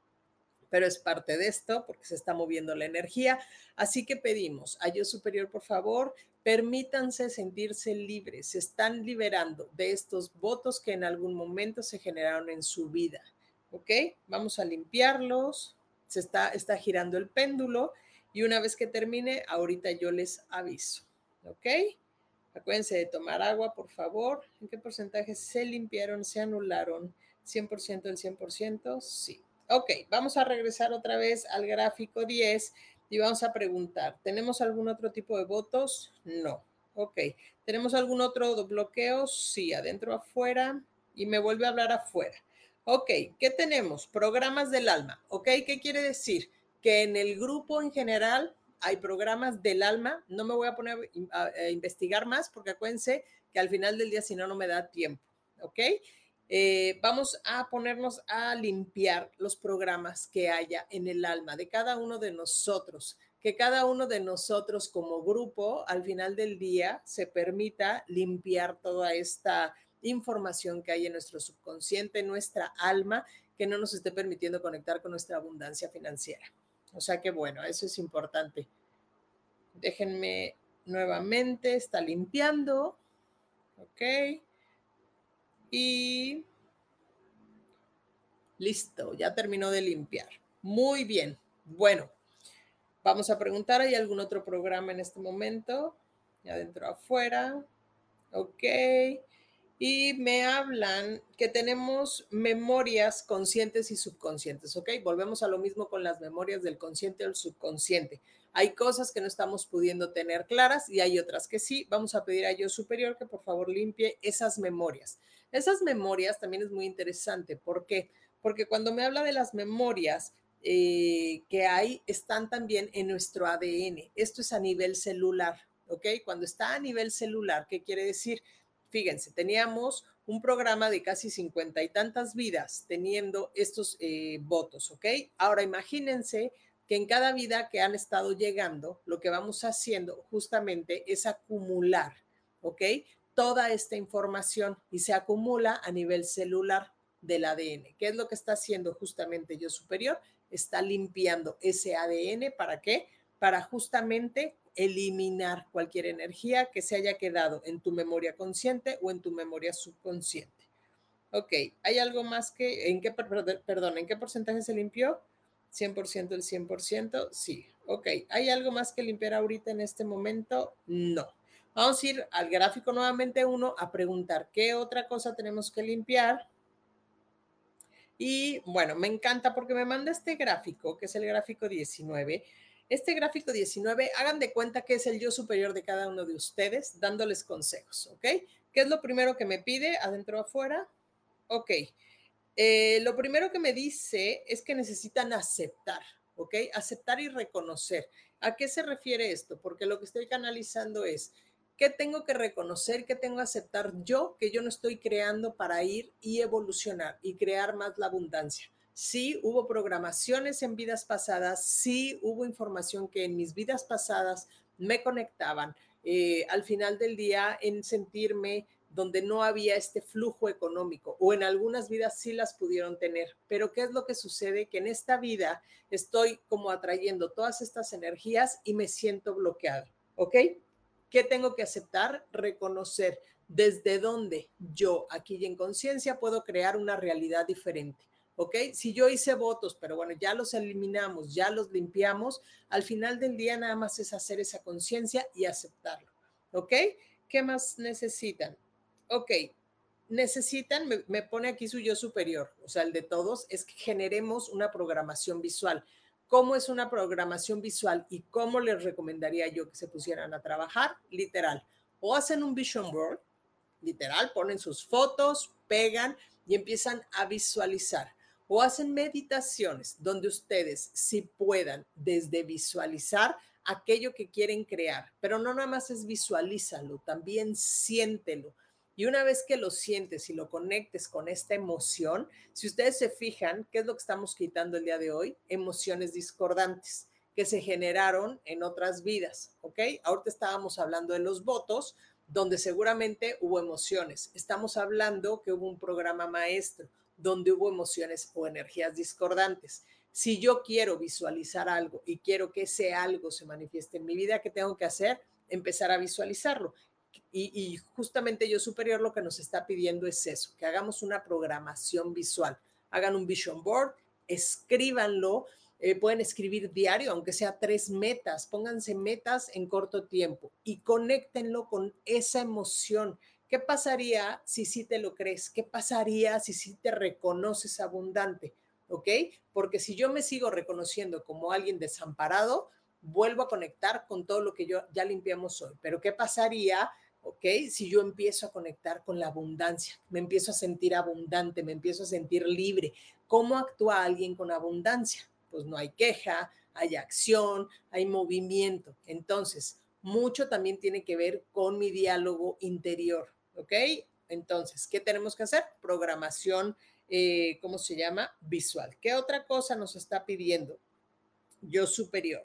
pero es parte de esto porque se está moviendo la energía. Así que pedimos a Dios Superior, por favor, permítanse sentirse libres. Se están liberando de estos votos que en algún momento se generaron en su vida. ¿Ok? Vamos a limpiarlos. Se está, está girando el péndulo y una vez que termine, ahorita yo les aviso. ¿Ok? Acuérdense de tomar agua, por favor. ¿En qué porcentaje se limpiaron, se anularon? ¿cien por ciento del cien por ciento? Sí. Ok, vamos a regresar otra vez al gráfico diez y vamos a preguntar, ¿tenemos algún otro tipo de votos? No. Ok, ¿tenemos algún otro bloqueo? Sí, adentro, afuera, y me vuelve a hablar afuera. Ok, ¿qué tenemos? Programas del alma. Ok, ¿qué quiere decir? Que en el grupo en general hay programas del alma. No me voy a poner a, a investigar más porque acuérdense que al final del día si no, no me da tiempo. Ok. Eh, vamos a ponernos a limpiar los programas que haya en el alma de cada uno de nosotros, que cada uno de nosotros como grupo al final del día se permita limpiar toda esta información que hay en nuestro subconsciente, nuestra alma, que no nos esté permitiendo conectar con nuestra abundancia financiera. O sea que bueno, eso es importante. Déjenme nuevamente, está limpiando. Ok. Y listo, ya terminó de limpiar. Muy bien. Bueno, vamos a preguntar, ¿hay algún otro programa en este momento? Adentro, afuera. Ok. Y me hablan que tenemos memorias conscientes y subconscientes, ¿ok? Volvemos a lo mismo con las memorias del consciente o el subconsciente. Hay cosas que no estamos pudiendo tener claras y hay otras que sí. Vamos a pedir a Yo Superior que por favor limpie esas memorias. Esas memorias también es muy interesante. ¿Por qué? Porque cuando me habla de las memorias eh, que hay, están también en nuestro A D N. Esto es a nivel celular, ¿ok? Cuando está a nivel celular, ¿qué quiere decir? Fíjense, teníamos un programa de casi cincuenta y tantas vidas teniendo estos eh, votos, ¿ok? Ahora imagínense que en cada vida que han estado llegando, lo que vamos haciendo justamente es acumular, ¿ok? Toda esta información y se acumula a nivel celular del A D N. ¿Qué es lo que está haciendo justamente Yo Superior? Está limpiando ese A D N. ¿Para qué? Para justamente eliminar cualquier energía que se haya quedado en tu memoria consciente o en tu memoria subconsciente. Ok, ¿hay algo más que, en qué, perdón, ¿en qué porcentaje se limpió? cien por ciento del cien por ciento, sí. Ok, ¿hay algo más que limpiar ahorita en este momento? No. Vamos a ir al gráfico nuevamente uno a preguntar qué otra cosa tenemos que limpiar. Y bueno, me encanta porque me manda este gráfico, que es el gráfico diecinueve. Este gráfico diecinueve, hagan de cuenta que es el yo superior de cada uno de ustedes, dándoles consejos, ¿ok? ¿Qué es lo primero que me pide? ¿Adentro o afuera? Ok. Eh, lo primero que me dice es que necesitan aceptar, ¿ok? Aceptar y reconocer. ¿A qué se refiere esto? Porque lo que estoy canalizando es, ¿qué tengo que reconocer? ¿Qué tengo que aceptar yo que yo no estoy creando para ir y evolucionar y crear más la abundancia? Sí, hubo programaciones en vidas pasadas, sí hubo información que en mis vidas pasadas me conectaban. Eh, al final del día, en sentirme donde no había este flujo económico, o en algunas vidas sí las pudieron tener. Pero ¿qué es lo que sucede? Que en esta vida estoy como atrayendo todas estas energías y me siento bloqueado, ¿ok? ¿Qué tengo que aceptar? Reconocer desde dónde yo, aquí y en conciencia, puedo crear una realidad diferente. ¿Ok? Si yo hice votos, pero bueno, ya los eliminamos, ya los limpiamos, al final del día nada más es hacer esa conciencia y aceptarlo. ¿Ok? ¿Qué más necesitan? Ok, necesitan, me, me pone aquí su yo superior, o sea, el de todos, es que generemos una programación visual. ¿Cómo es una programación visual y cómo les recomendaría yo que se pusieran a trabajar? Literal, o hacen un vision board, literal, ponen sus fotos, pegan y empiezan a visualizar. O hacen meditaciones donde ustedes, si puedan, desde visualizar aquello que quieren crear, pero no nada más es visualízalo, también siéntelo. Y una vez que lo sientes y lo conectes con esta emoción, si ustedes se fijan, ¿qué es lo que estamos quitando el día de hoy? Emociones discordantes que se generaron en otras vidas, ¿ok? Ahorita estábamos hablando de los votos, donde seguramente hubo emociones. Estamos hablando que hubo un programa maestro donde hubo emociones o energías discordantes. Si yo quiero visualizar algo y quiero que ese algo se manifieste en mi vida, ¿qué tengo que hacer? Empezar a visualizarlo. Y, y justamente yo superior lo que nos está pidiendo es eso, que hagamos una programación visual. Hagan un vision board, escríbanlo, eh, pueden escribir diario, aunque sea tres metas, pónganse metas en corto tiempo y conéctenlo con esa emoción. ¿Qué pasaría si sí te lo crees? ¿Qué pasaría si sí te reconoces abundante? ¿Ok? Porque si yo me sigo reconociendo como alguien desamparado, vuelvo a conectar con todo lo que yo ya limpiamos hoy. Pero ¿qué pasaría? ¿Ok? Si yo empiezo a conectar con la abundancia, me empiezo a sentir abundante, me empiezo a sentir libre. ¿Cómo actúa alguien con abundancia? Pues no hay queja, hay acción, hay movimiento. Entonces, mucho también tiene que ver con mi diálogo interior, ¿ok? Entonces, ¿qué tenemos que hacer? Programación, eh, ¿cómo se llama? Visual. ¿Qué otra cosa nos está pidiendo? Yo superior.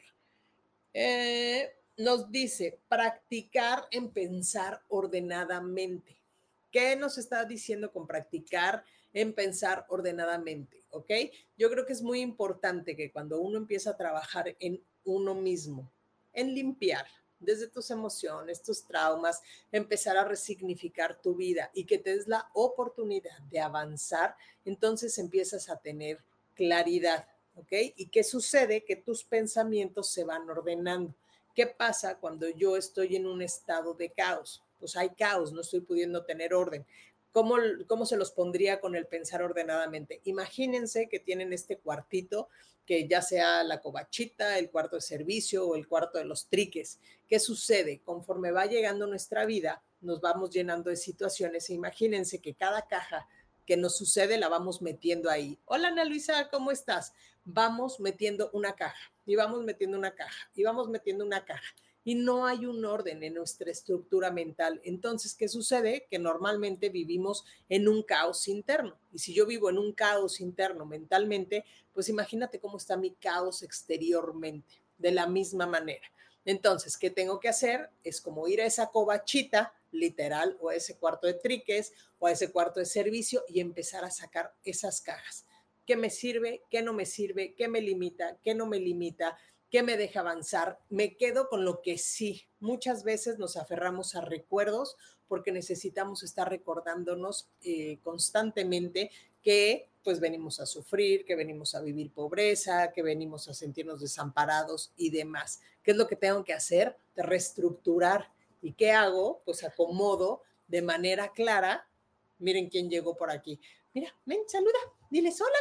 Eh, nos dice practicar en pensar ordenadamente. ¿Qué nos está diciendo con practicar en pensar ordenadamente? ¿Ok? Yo creo que es muy importante que cuando uno empieza a trabajar en uno mismo, en limpiar desde tus emociones, tus traumas, empezar a resignificar tu vida y que te des la oportunidad de avanzar, entonces empiezas a tener claridad. ¿Ok? ¿Y qué sucede? Que tus pensamientos se van ordenando. ¿Qué pasa cuando yo estoy en un estado de caos? Pues hay caos, no estoy pudiendo tener orden. ¿Cómo, cómo se los pondría con el pensar ordenadamente? Imagínense que tienen este cuartito, que ya sea la covachita, el cuarto de servicio o el cuarto de los triques. ¿Qué sucede? Conforme va llegando nuestra vida, nos vamos llenando de situaciones. Imagínense que cada caja que nos sucede la vamos metiendo ahí. Hola Ana Luisa, ¿cómo estás? Vamos metiendo una caja y vamos metiendo una caja y vamos metiendo una caja y no hay un orden en nuestra estructura mental. Entonces, ¿qué sucede? Que normalmente vivimos en un caos interno. Y si yo vivo en un caos interno mentalmente, pues imagínate cómo está mi caos exteriormente, de la misma manera. Entonces, ¿qué tengo que hacer? Es como ir a esa covachita, literal, o a ese cuarto de triques, o a ese cuarto de servicio y empezar a sacar esas cajas. ¿Qué me sirve? ¿Qué no me sirve? ¿Qué me limita? ¿Qué no me limita? ¿Qué me deja avanzar? Me quedo con lo que sí. Muchas veces nos aferramos a recuerdos porque necesitamos estar recordándonos eh, constantemente que pues venimos a sufrir, que venimos a vivir pobreza, que venimos a sentirnos desamparados y demás. ¿Qué es lo que tengo que hacer? De reestructurar ¿Y qué hago? Pues acomodo de manera clara. Miren quién llegó por aquí. Mira, ven, saluda, diles hola.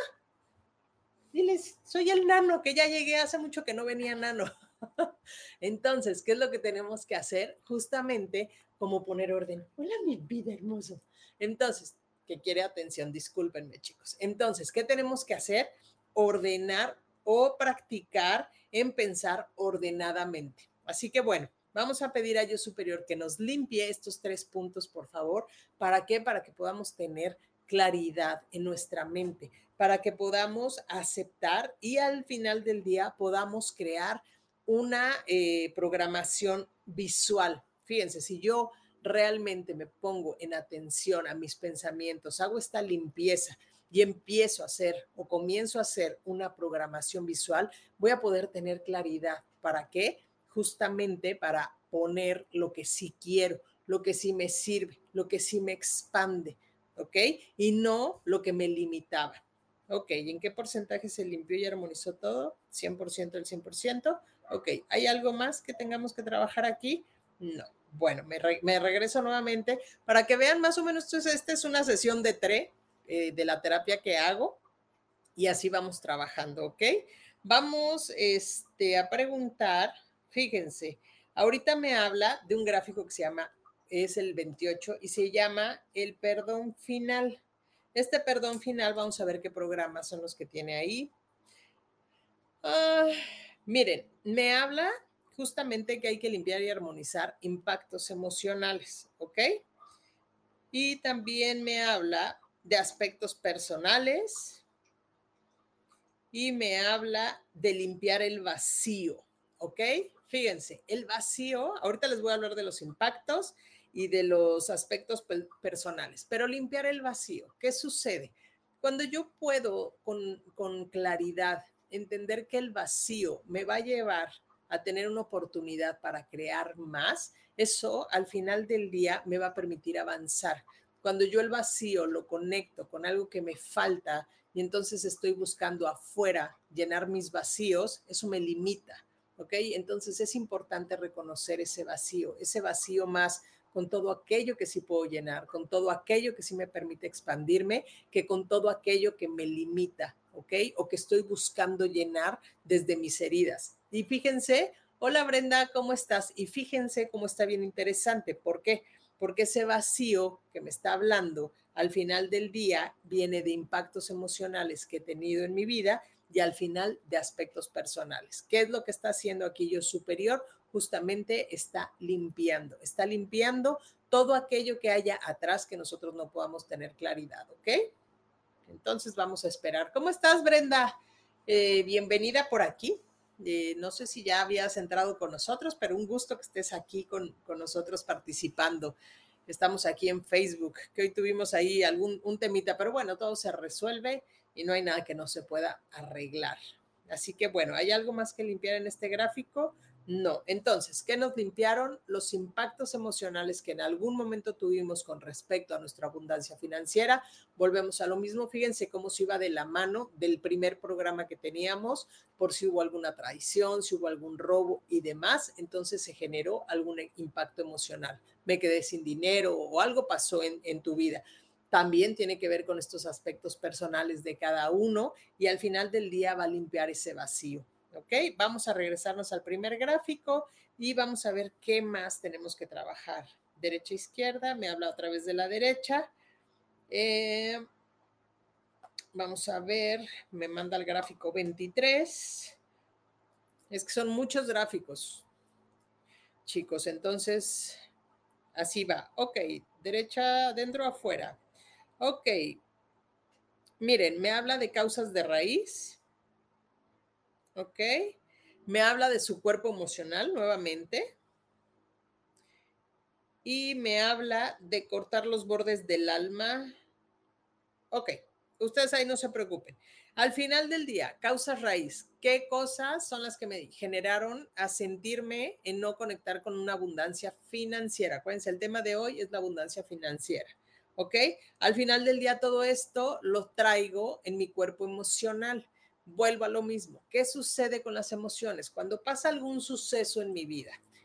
Diles, soy el Nano, que ya llegué, hace mucho que no venía Nano. Entonces, ¿qué es lo que tenemos que hacer? Justamente como poner orden. Hola, mi vida hermoso. Entonces, que quiere atención, discúlpenme, chicos. Entonces, ¿qué tenemos que hacer? Ordenar o practicar en pensar ordenadamente. Así que bueno, vamos a pedir a Dios superior que nos limpie estos tres puntos, por favor. ¿Para qué? Para que podamos tener claridad en nuestra mente, para que podamos aceptar y al final del día podamos crear una eh, programación visual. Fíjense, si yo realmente me pongo en atención a mis pensamientos, hago esta limpieza y empiezo a hacer o comienzo a hacer una programación visual, voy a poder tener claridad. ¿Para qué? Justamente para poner lo que sí quiero, lo que sí me sirve, lo que sí me expande, ¿ok? Y no lo que me limitaba. Ok, ¿y en qué porcentaje se limpió y armonizó todo? cien por ciento del cien por ciento. Ok, ¿hay algo más que tengamos que trabajar aquí? No. Bueno, me, re me regreso nuevamente para que vean más o menos. Entonces, esta es una sesión de tres eh, de la terapia que hago y así vamos trabajando, ¿ok? Vamos este, a preguntar, fíjense, ahorita me habla de un gráfico que se llama, es el veintiocho y se llama el perdón final. Este perdón final, vamos a ver qué programas son los que tiene ahí. Uh, miren, me habla justamente que hay que limpiar y armonizar impactos emocionales, ¿ok? Y también me habla de aspectos personales y me habla de limpiar el vacío, ¿ok? Fíjense, el vacío, ahorita les voy a hablar de los impactos y de los aspectos personales, pero limpiar el vacío, ¿qué sucede? Cuando yo puedo con, con claridad entender que el vacío me va a llevar a tener una oportunidad para crear más, eso al final del día me va a permitir avanzar. Cuando yo el vacío lo conecto con algo que me falta y entonces estoy buscando afuera llenar mis vacíos, eso me limita, ¿ok? Entonces es importante reconocer ese vacío, ese vacío más con todo aquello que sí puedo llenar, con todo aquello que sí me permite expandirme, que con todo aquello que me limita, ¿ok? O que estoy buscando llenar desde mis heridas. Y fíjense, hola Brenda, ¿cómo estás? Y fíjense cómo está bien interesante. ¿Por qué? Porque ese vacío que me está hablando al final del día viene de impactos emocionales que he tenido en mi vida y al final de aspectos personales. ¿Qué es lo que está haciendo aquí yo superior? Justamente está limpiando, está limpiando todo aquello que haya atrás que nosotros no podamos tener claridad, ¿ok? Entonces vamos a esperar. ¿Cómo estás, Brenda? Eh, bienvenida por aquí. Eh, no sé si ya habías entrado con nosotros, pero un gusto que estés aquí con, con nosotros participando. Estamos aquí en Facebook, que hoy tuvimos ahí algún un temita, pero bueno, todo se resuelve y no hay nada que no se pueda arreglar. Así que bueno, ¿hay algo más que limpiar en este gráfico? No. Entonces, ¿qué nos limpiaron? Los impactos emocionales que en algún momento tuvimos con respecto a nuestra abundancia financiera. Volvemos a lo mismo. Fíjense cómo se iba de la mano del primer programa que teníamos, por si hubo alguna traición, si hubo algún robo y demás. Entonces se generó algún impacto emocional. Me quedé sin dinero o algo pasó en, en tu vida. También tiene que ver con estos aspectos personales de cada uno y al final del día va a limpiar ese vacío. ¿Ok? Vamos a regresarnos al primer gráfico y vamos a ver qué más tenemos que trabajar. Derecha, izquierda, me habla a través de la derecha. Eh, vamos a ver, me manda el gráfico veintitrés. Es que son muchos gráficos, chicos, entonces así va. Ok, derecha, dentro, afuera. Ok, miren, me habla de causas de raíz. Ok, me habla de su cuerpo emocional nuevamente. Y me habla de cortar los bordes del alma. Ok, ustedes ahí no se preocupen. Al final del día, causas raíz. ¿Qué cosas son las que me generaron a sentirme en no conectar con una abundancia financiera? Acuérdense, el tema de hoy es la abundancia financiera. ¿Ok? Al final del día, todo esto lo traigo en mi cuerpo emocional. Vuelvo a lo mismo. ¿Qué sucede con las emociones? Cuando pasa algún suceso en mi vida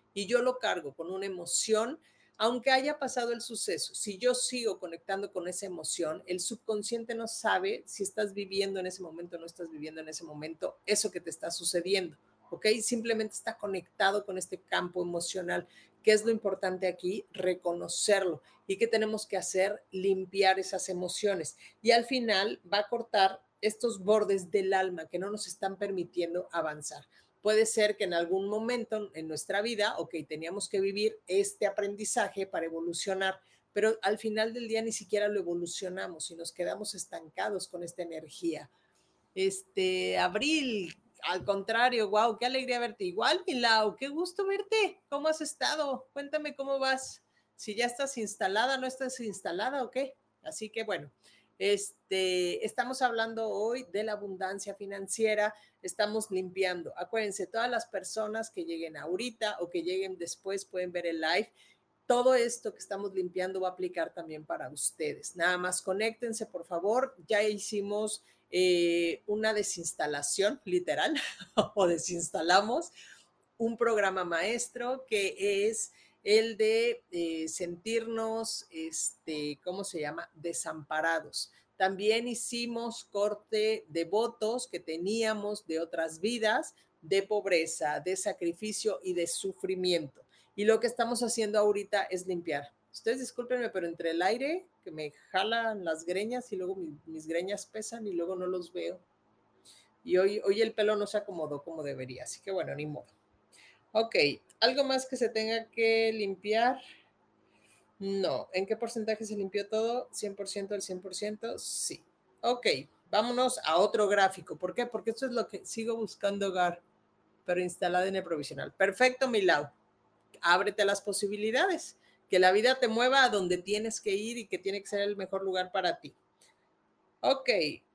y yo lo cargo con una emoción, aunque haya pasado el suceso, si yo sigo conectando con esa emoción, el subconsciente no sabe si estás viviendo en ese momento o no estás viviendo en ese momento eso que te está sucediendo, ¿ok? Simplemente está conectado con este campo emocional. ¿Qué es lo importante aquí? Reconocerlo. ¿Y qué tenemos que hacer? Limpiar esas emociones. Y al final va a cortar estos bordes del alma que no nos están permitiendo avanzar. Puede ser que en algún momento en nuestra vida, ok, teníamos que vivir este aprendizaje para evolucionar, pero al final del día ni siquiera lo evolucionamos y nos quedamos estancados con esta energía. Este, Abril, al contrario, wow, qué alegría verte. Igual, Milau, qué gusto verte. ¿Cómo has estado? Cuéntame cómo vas. Si ya estás instalada, no estás instalada o qué. Así que bueno, este, estamos hablando hoy de la abundancia financiera, estamos limpiando. Acuérdense, todas las personas que lleguen ahorita o que lleguen después pueden ver el live. Todo esto que estamos limpiando va a aplicar también para ustedes. Nada más conéctense, por favor. Ya hicimos eh, una desinstalación, literal, o desinstalamos un programa maestro que es el de eh, sentirnos, este, ¿cómo se llama? Desamparados. También hicimos corte de votos que teníamos de otras vidas, de pobreza, de sacrificio y de sufrimiento. Y lo que estamos haciendo ahorita es limpiar. Ustedes discúlpenme, pero entre el aire que me jalan las greñas y luego mi, mis greñas pesan y luego no los veo. Y hoy, hoy el pelo no se acomodó como debería, así que bueno, ni modo. Ok, ¿algo más que se tenga que limpiar? No. ¿En qué porcentaje se limpió todo? ¿cien por ciento del cien por ciento? Sí. Ok, vámonos a otro gráfico. ¿Por qué? Porque esto es lo que sigo buscando, Gar, pero instalada en el provisional. Perfecto, Milau. Ábrete las posibilidades. Que la vida te mueva a donde tienes que ir y que tiene que ser el mejor lugar para ti. Ok,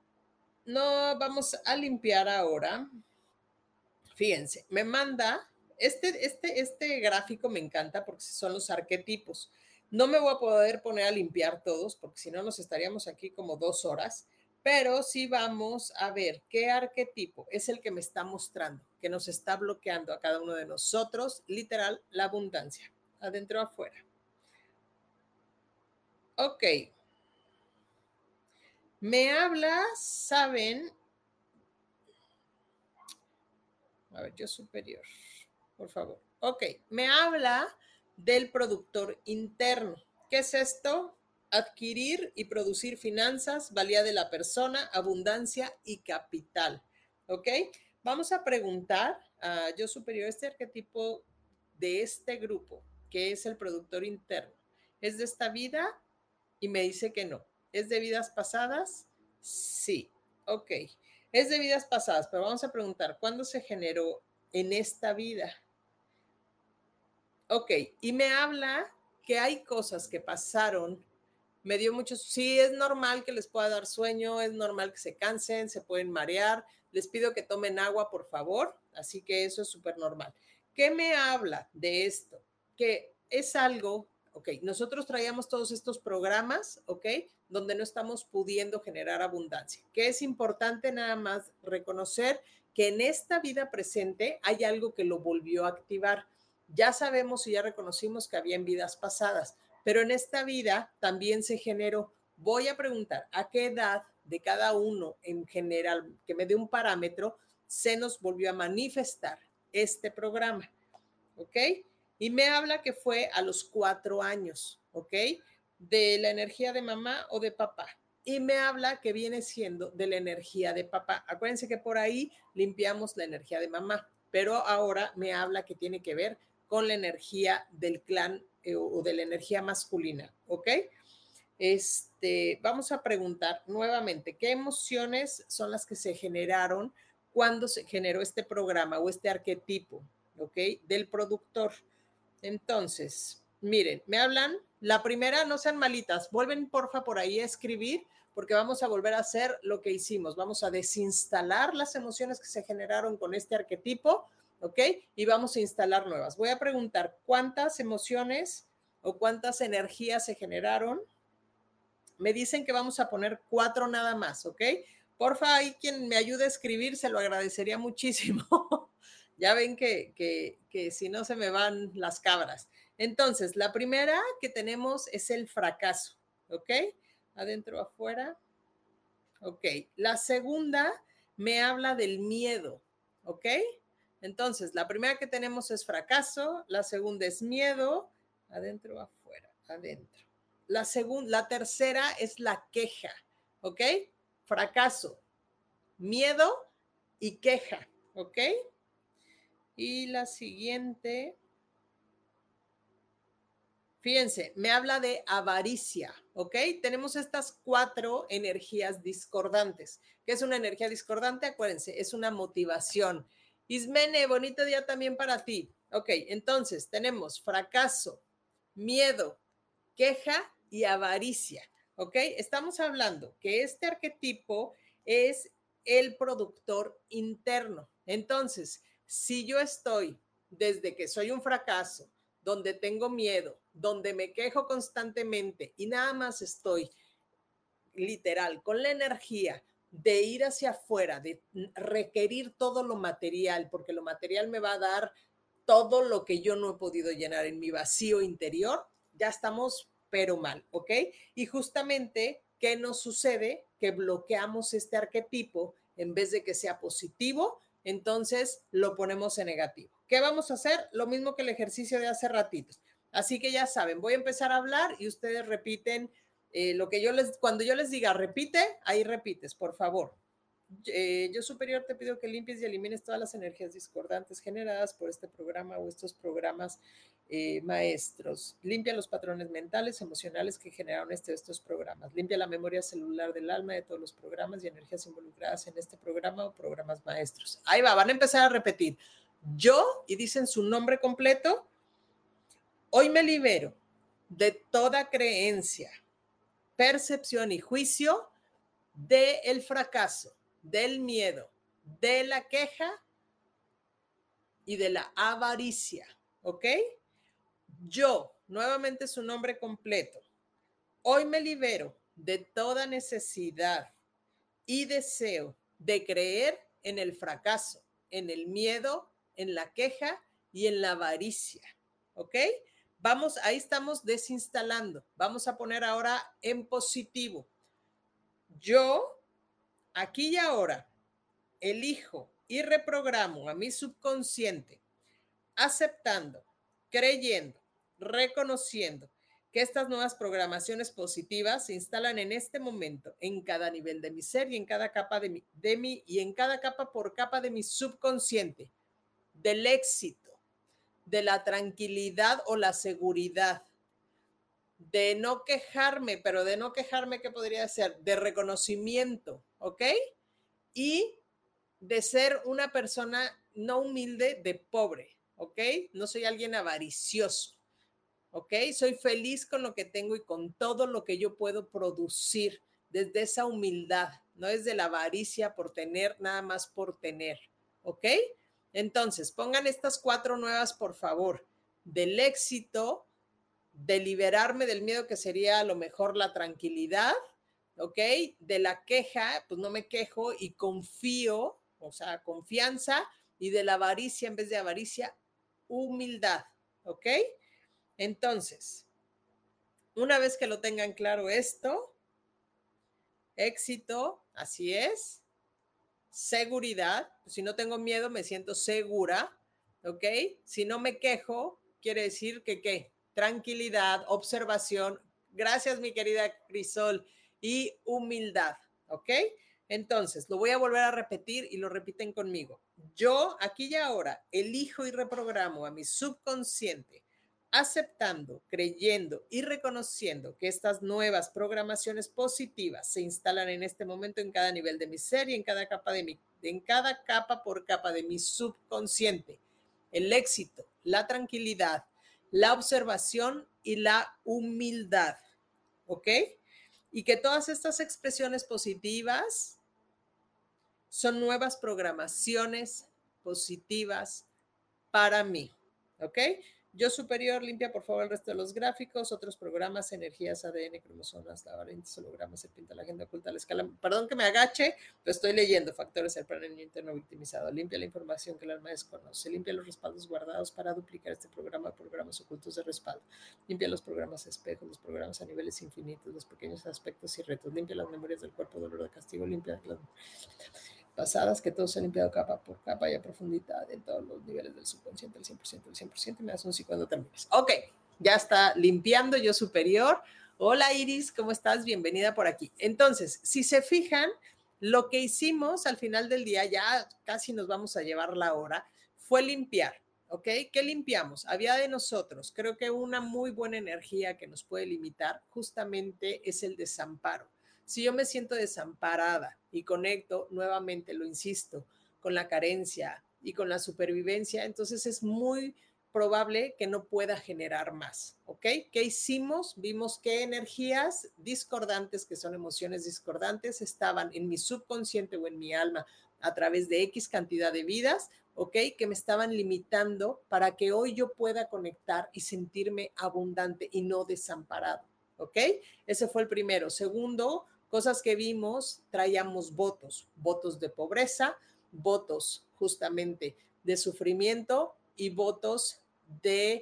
no, vamos a limpiar ahora. Fíjense, me manda, este, este, este gráfico me encanta porque son los arquetipos. No me voy a poder poner a limpiar todos porque si no nos estaríamos aquí como dos horas, pero sí vamos a ver qué arquetipo es el que me está mostrando, que nos está bloqueando a cada uno de nosotros, literal, la abundancia, adentro afuera. Ok. Me habla, ¿saben? A ver, yo superior, por favor. Ok, me habla del productor interno. ¿Qué es esto? Adquirir y producir finanzas, valía de la persona, abundancia y capital. ¿Ok? Vamos a preguntar a yo superior, este arquetipo de este grupo, que es el productor interno, ¿es de esta vida? Y me dice que no. ¿Es de vidas pasadas? Sí. Ok. Es de vidas pasadas, pero vamos a preguntar, ¿cuándo se generó en esta vida? Ok, y me habla que hay cosas que pasaron, me dio mucho, sí, es normal que les pueda dar sueño, es normal que se cansen, se pueden marear, les pido que tomen agua, por favor, así que eso es súper normal. ¿Qué me habla de esto? Que es algo, ok, nosotros traíamos todos estos programas, ok, donde no estamos pudiendo generar abundancia, que es importante nada más reconocer que en esta vida presente hay algo que lo volvió a activar. Ya sabemos y ya reconocimos que había en vidas pasadas, pero en esta vida también se generó. Voy a preguntar a qué edad de cada uno en general, que me dé un parámetro, se nos volvió a manifestar este programa, ¿ok? Y me habla que fue a los cuatro años, ¿ok? De la energía de mamá o de papá. Y me habla que viene siendo de la energía de papá. Acuérdense que por ahí limpiamos la energía de mamá, pero ahora me habla que tiene que ver con la energía del clan eh, o de la energía masculina, ¿ok? Este, vamos a preguntar nuevamente, ¿qué emociones son las que se generaron cuando se generó este programa o este arquetipo, ¿ok? Del productor. Entonces, miren, me hablan, la primera, no sean malitas, vuelven porfa por ahí a escribir porque vamos a volver a hacer lo que hicimos, vamos a desinstalar las emociones que se generaron con este arquetipo, ¿ok? Y vamos a instalar nuevas. Voy a preguntar cuántas emociones o cuántas energías se generaron. Me dicen que vamos a poner cuatro nada más, ¿ok? Porfa, ahí quien me ayude a escribir, se lo agradecería muchísimo. Ya ven que, que, que si no se me van las cabras. Entonces, la primera que tenemos es el fracaso, ¿ok? Adentro, afuera. Ok. La segunda me habla del miedo, ¿ok? Entonces, la primera que tenemos es fracaso, la segunda es miedo, adentro, afuera, adentro. La segunda, la tercera es la queja, ¿ok? Fracaso, miedo y queja, ¿ok? Y la siguiente, fíjense, me habla de avaricia, ¿ok? Tenemos estas cuatro energías discordantes. ¿Qué es una energía discordante? Acuérdense, es una motivación. Ismene, bonito día también para ti. Ok, entonces tenemos fracaso, miedo, queja y avaricia, ¿ok? Estamos hablando que este arquetipo es el productor interno. Entonces, si yo estoy desde que soy un fracaso, donde tengo miedo, donde me quejo constantemente y nada más estoy literal con la energía de ir hacia afuera, de requerir todo lo material, porque lo material me va a dar todo lo que yo no he podido llenar en mi vacío interior, ya estamos pero mal, ¿ok? Y justamente, ¿qué nos sucede? Que bloqueamos este arquetipo en vez de que sea positivo, entonces lo ponemos en negativo. ¿Qué vamos a hacer? Lo mismo que el ejercicio de hace ratitos. Así que ya saben, voy a empezar a hablar y ustedes repiten eh, lo que yo les, cuando yo les diga repite, ahí repites, por favor. Eh, yo superior te pido que limpies y elimines todas las energías discordantes generadas por este programa o estos programas eh, maestros. Limpia los patrones mentales, emocionales que generaron este, estos programas. Limpia la memoria celular del alma de todos los programas y energías involucradas en este programa o programas maestros. Ahí va, van a empezar a repetir. Yo, y dicen su nombre completo, hoy me libero de toda creencia, percepción y juicio del fracaso, del miedo, de la queja y de la avaricia, ¿ok? Yo, nuevamente su nombre completo, hoy me libero de toda necesidad y deseo de creer en el fracaso, en el miedo, en la queja y en la avaricia, ¿ok? Vamos, ahí estamos desinstalando. Vamos a poner ahora en positivo. Yo, aquí y ahora, elijo y reprogramo a mi subconsciente, aceptando, creyendo, reconociendo que estas nuevas programaciones positivas se instalan en este momento, en cada nivel de mi ser y en cada capa de mi, de mi y en cada capa por capa de mi subconsciente, del éxito, de la tranquilidad o la seguridad, de no quejarme, pero de no quejarme, ¿qué podría ser? De reconocimiento, ¿ok? Y de ser una persona no humilde, de pobre, ¿ok? No soy alguien avaricioso, ¿ok? Soy feliz con lo que tengo y con todo lo que yo puedo producir desde esa humildad, no es de la avaricia por tener, nada más por tener, ¿ok? Entonces, pongan estas cuatro nuevas, por favor, del éxito, de liberarme del miedo, que sería a lo mejor la tranquilidad, ¿ok? De la queja, pues no me quejo y confío, o sea, confianza, y de la avaricia, en vez de avaricia, humildad, ¿ok? Entonces, una vez que lo tengan claro esto, éxito, así es, seguridad, pues si no tengo miedo, me siento segura, ¿ok? Si no me quejo, quiere decir que, ¿qué? Tranquilidad, observación, gracias mi querida Crisol, y humildad, ¿ok? Entonces, lo voy a volver a repetir y lo repiten conmigo. Yo, aquí y ahora, elijo y reprogramo a mi subconsciente, aceptando, creyendo y reconociendo que estas nuevas programaciones positivas se instalan en este momento en cada nivel de mi ser y en cada capa de mi, en cada capa por capa de mi subconsciente. El éxito, la tranquilidad, la observación y la humildad, ¿ok? Y que todas estas expresiones positivas son nuevas programaciones positivas para mí, ¿ok? Yo superior, limpia por favor el resto de los gráficos, otros programas, energías, A D N, cromosomas, laberintos, hologramas, se pinta la agenda oculta, la escala. Perdón que me agache, pero estoy leyendo. Factores del panel interno victimizado. Limpia la información que el alma desconoce. Limpia los respaldos guardados para duplicar este programa, programas ocultos de respaldo. Limpia los programas espejos, los programas a niveles infinitos, los pequeños aspectos y retos. Limpia las memorias del cuerpo, dolor de castigo. Limpia las pasadas, que todo se ha limpiado capa por capa y a profundidad en todos los niveles del subconsciente, el cien por ciento, el cien por ciento, y me das un sí cuando termines. Ok, ya está limpiando yo superior. Hola Iris, ¿cómo estás? Bienvenida por aquí. Entonces, si se fijan, lo que hicimos al final del día, ya casi nos vamos a llevar la hora, fue limpiar, ¿ok? ¿Qué limpiamos? Había de nosotros, creo que una muy buena energía que nos puede limitar justamente es el desamparo. Si yo me siento desamparada y conecto nuevamente, lo insisto, con la carencia y con la supervivencia, entonces es muy probable que no pueda generar más, ¿ok? ¿Qué hicimos? Vimos qué energías discordantes, que son emociones discordantes, estaban en mi subconsciente o en mi alma a través de X cantidad de vidas, ¿ok? Que me estaban limitando para que hoy yo pueda conectar y sentirme abundante y no desamparado, ¿ok? Ese fue el primero. Segundo, cosas que vimos, traíamos votos, votos de pobreza, votos justamente de sufrimiento y votos de,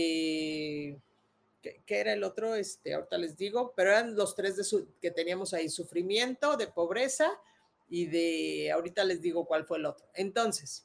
eh, ¿qué, ¿qué era el otro? Este, ahorita les digo, pero eran los tres de su, que teníamos ahí, sufrimiento, de pobreza y de, ahorita les digo cuál fue el otro. Entonces,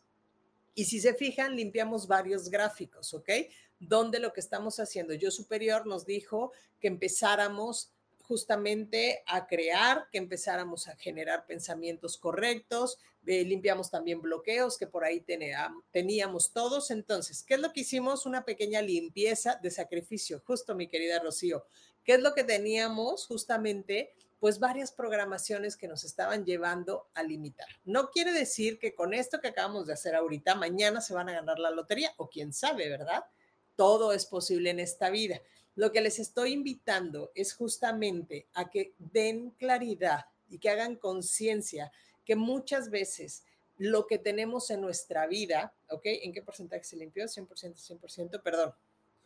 y si se fijan, limpiamos varios gráficos, ¿ok? Donde lo que estamos haciendo, yo superior nos dijo que empezáramos justamente a crear, que empezáramos a generar pensamientos correctos, eh, limpiamos también bloqueos que por ahí tenía, teníamos todos. Entonces, ¿qué es lo que hicimos? Una pequeña limpieza de sacrificio, justo mi querida Rocío. ¿Qué es lo que teníamos justamente? Pues varias programaciones que nos estaban llevando a limitar. No quiere decir que con esto que acabamos de hacer ahorita, mañana se van a ganar la lotería, o quién sabe, ¿verdad? Todo es posible en esta vida. Lo que les estoy invitando es justamente a que den claridad y que hagan conciencia que muchas veces lo que tenemos en nuestra vida, ¿ok? ¿En qué porcentaje se limpió? cien por ciento, cien por ciento, perdón.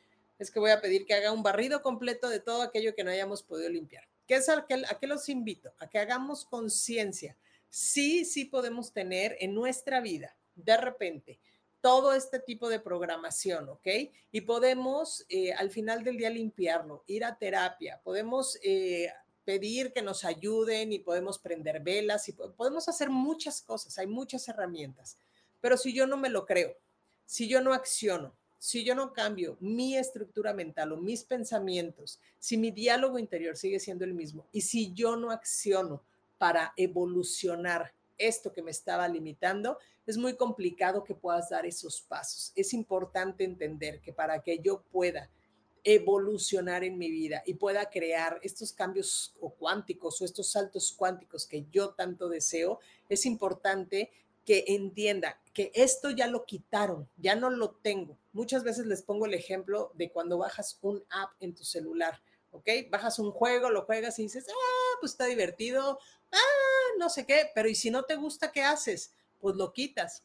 Es que voy a pedir que haga un barrido completo de todo aquello que no hayamos podido limpiar. ¿Qué es a qué, a qué los invito? A que hagamos conciencia. Sí, sí podemos tener en nuestra vida, de repente, todo este tipo de programación, ¿ok? Y podemos eh, al final del día limpiarlo, ir a terapia, podemos eh, pedir que nos ayuden y podemos prender velas y podemos hacer muchas cosas, hay muchas herramientas. Pero si yo no me lo creo, si yo no acciono, si yo no cambio mi estructura mental o mis pensamientos, si mi diálogo interior sigue siendo el mismo y si yo no acciono para evolucionar esto que me estaba limitando, es muy complicado que puedas dar esos pasos. Es importante entender que para que yo pueda evolucionar en mi vida y pueda crear estos cambios o cuánticos o estos saltos cuánticos que yo tanto deseo, es importante que entienda que esto ya lo quitaron, ya no lo tengo. Muchas veces les pongo el ejemplo de cuando bajas un app en tu celular, ¿ok? Bajas un juego, lo juegas y dices, ah, pues está divertido, ah, no sé qué, pero ¿y si no te gusta, qué haces? Pues lo quitas.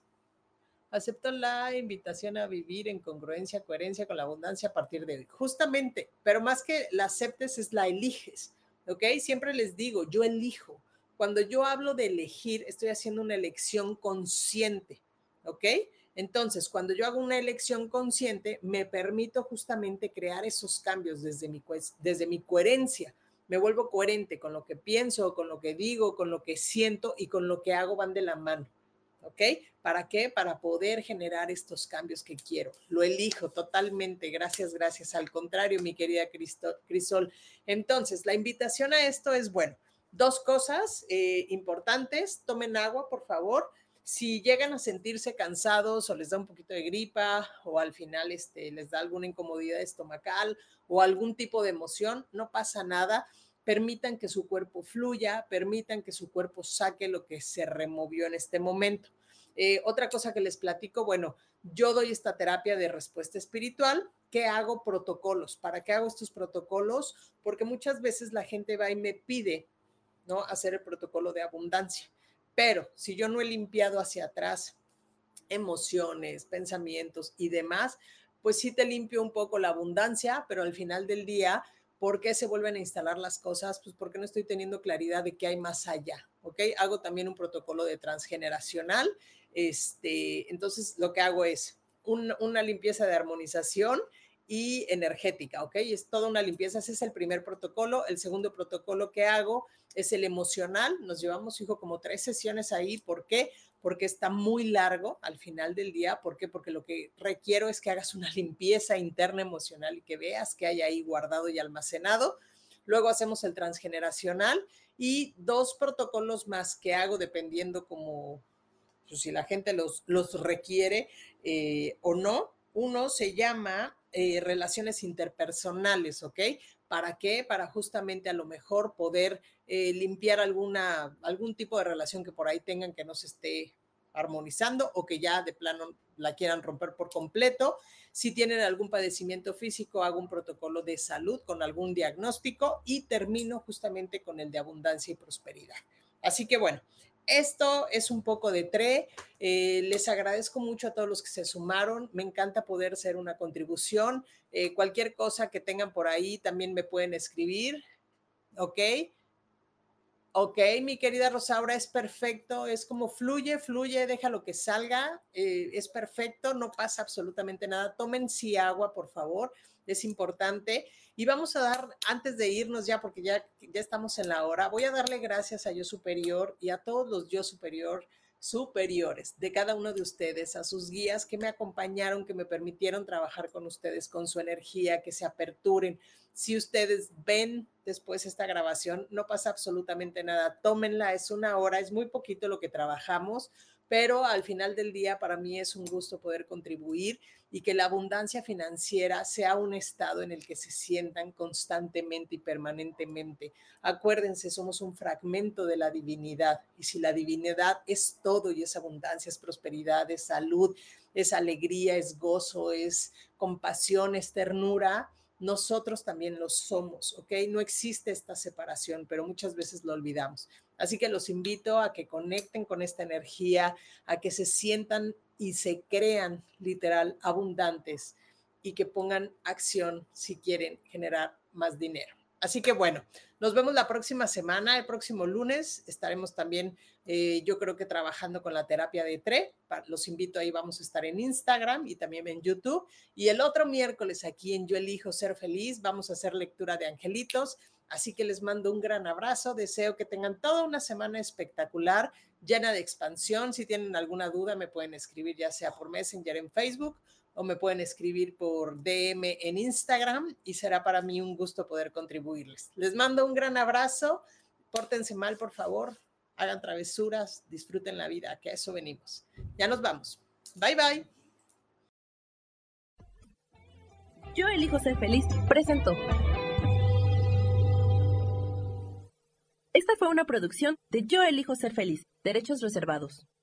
Acepto la invitación a vivir en congruencia, coherencia con la abundancia a partir de hoy. Justamente, pero más que la aceptes es la eliges, ¿ok? Siempre les digo, yo elijo. Cuando yo hablo de elegir, estoy haciendo una elección consciente, ¿ok? Entonces, cuando yo hago una elección consciente, me permito justamente crear esos cambios desde mi, desde mi coherencia. Me vuelvo coherente con lo que pienso, con lo que digo, con lo que siento y con lo que hago van de la mano. ¿Ok? ¿Para qué? Para poder generar estos cambios que quiero. Lo elijo totalmente. Gracias, gracias. Al contrario, mi querida Cristo, Crisol. Entonces, la invitación a esto es, bueno, dos cosas eh, importantes. Tomen agua, por favor. Si llegan a sentirse cansados o les da un poquito de gripa o al final este, les da alguna incomodidad estomacal o algún tipo de emoción, no pasa nada. Permitan que su cuerpo fluya, permitan que su cuerpo saque lo que se removió en este momento. Eh, otra cosa que les platico, bueno, yo doy esta terapia de respuesta espiritual. ¿Qué hago? Protocolos. ¿Para qué hago estos protocolos? Porque muchas veces la gente va y me pide, ¿no?, hacer el protocolo de abundancia. Pero si yo no he limpiado hacia atrás emociones, pensamientos y demás, pues sí te limpio un poco la abundancia, pero al final del día, ¿por qué se vuelven a instalar las cosas? Pues porque no estoy teniendo claridad de qué hay más allá, ¿ok? Hago también un protocolo de transgeneracional. Este, entonces, lo que hago es un, una limpieza de armonización y energética, ¿ok? Es toda una limpieza, ese es el primer protocolo. El segundo protocolo que hago es el emocional. Nos llevamos, hijo, como tres sesiones ahí. ¿Por qué? Porque está muy largo al final del día. ¿Por qué? Porque lo que requiero es que hagas una limpieza interna emocional y que veas qué hay ahí guardado y almacenado. Luego hacemos el transgeneracional y dos protocolos más que hago dependiendo como pues, si la gente los, los requiere eh, o no. Uno se llama eh, relaciones interpersonales, ¿ok? ¿Para qué? Para justamente a lo mejor poder eh, limpiar alguna, algún tipo de relación que por ahí tengan que no se esté armonizando o que ya de plano la quieran romper por completo. Si tienen algún padecimiento físico, hago un protocolo de salud con algún diagnóstico y termino justamente con el de abundancia y prosperidad. Así que bueno, esto es un poco de T R E. Eh, les agradezco mucho a todos los que se sumaron. Me encanta poder hacer una contribución. Eh, cualquier cosa que tengan por ahí también me pueden escribir. ¿Ok? Ok, mi querida Rosaura, es perfecto. Es como fluye, fluye, déjalo que salga. Eh, es perfecto, no pasa absolutamente nada. Tomen sí agua, por favor. Es importante. Y vamos a dar, antes de irnos ya, porque ya, ya estamos en la hora, voy a darle gracias a Yo Superior y a todos los Yo Superior superiores de cada uno de ustedes, a sus guías que me acompañaron, que me permitieron trabajar con ustedes, con su energía, que se aperturen. Si ustedes ven después esta grabación, no pasa absolutamente nada. Tómenla, es una hora, es muy poquito lo que trabajamos, pero al final del día para mí es un gusto poder contribuir y que la abundancia financiera sea un estado en el que se sientan constantemente y permanentemente. Acuérdense, somos un fragmento de la divinidad y si la divinidad es todo y es abundancia, es prosperidad, es salud, es alegría, es gozo, es compasión, es ternura, nosotros también lo somos, ¿ok? No existe esta separación, pero muchas veces lo olvidamos. Así que los invito a que conecten con esta energía, a que se sientan y se crean literal abundantes y que pongan acción si quieren generar más dinero. Así que bueno, nos vemos la próxima semana, el próximo lunes estaremos también, eh, yo creo que trabajando con la terapia de T R E. Los invito, ahí vamos a estar en Instagram y también en YouTube. Y el otro miércoles aquí en Yo Elijo Ser Feliz vamos a hacer lectura de angelitos. Así que les mando un gran abrazo, deseo que tengan toda una semana espectacular, llena de expansión. Si tienen alguna duda me pueden escribir ya sea por Messenger en Facebook o me pueden escribir por D M en Instagram y será para mí un gusto poder contribuirles. Les mando un gran abrazo, pórtense mal por favor, hagan travesuras, disfruten la vida, que a eso venimos. Ya nos vamos. Bye, bye. Yo Elijo Ser Feliz presentó. Esta fue una producción de Yo Elijo Ser Feliz, derechos reservados.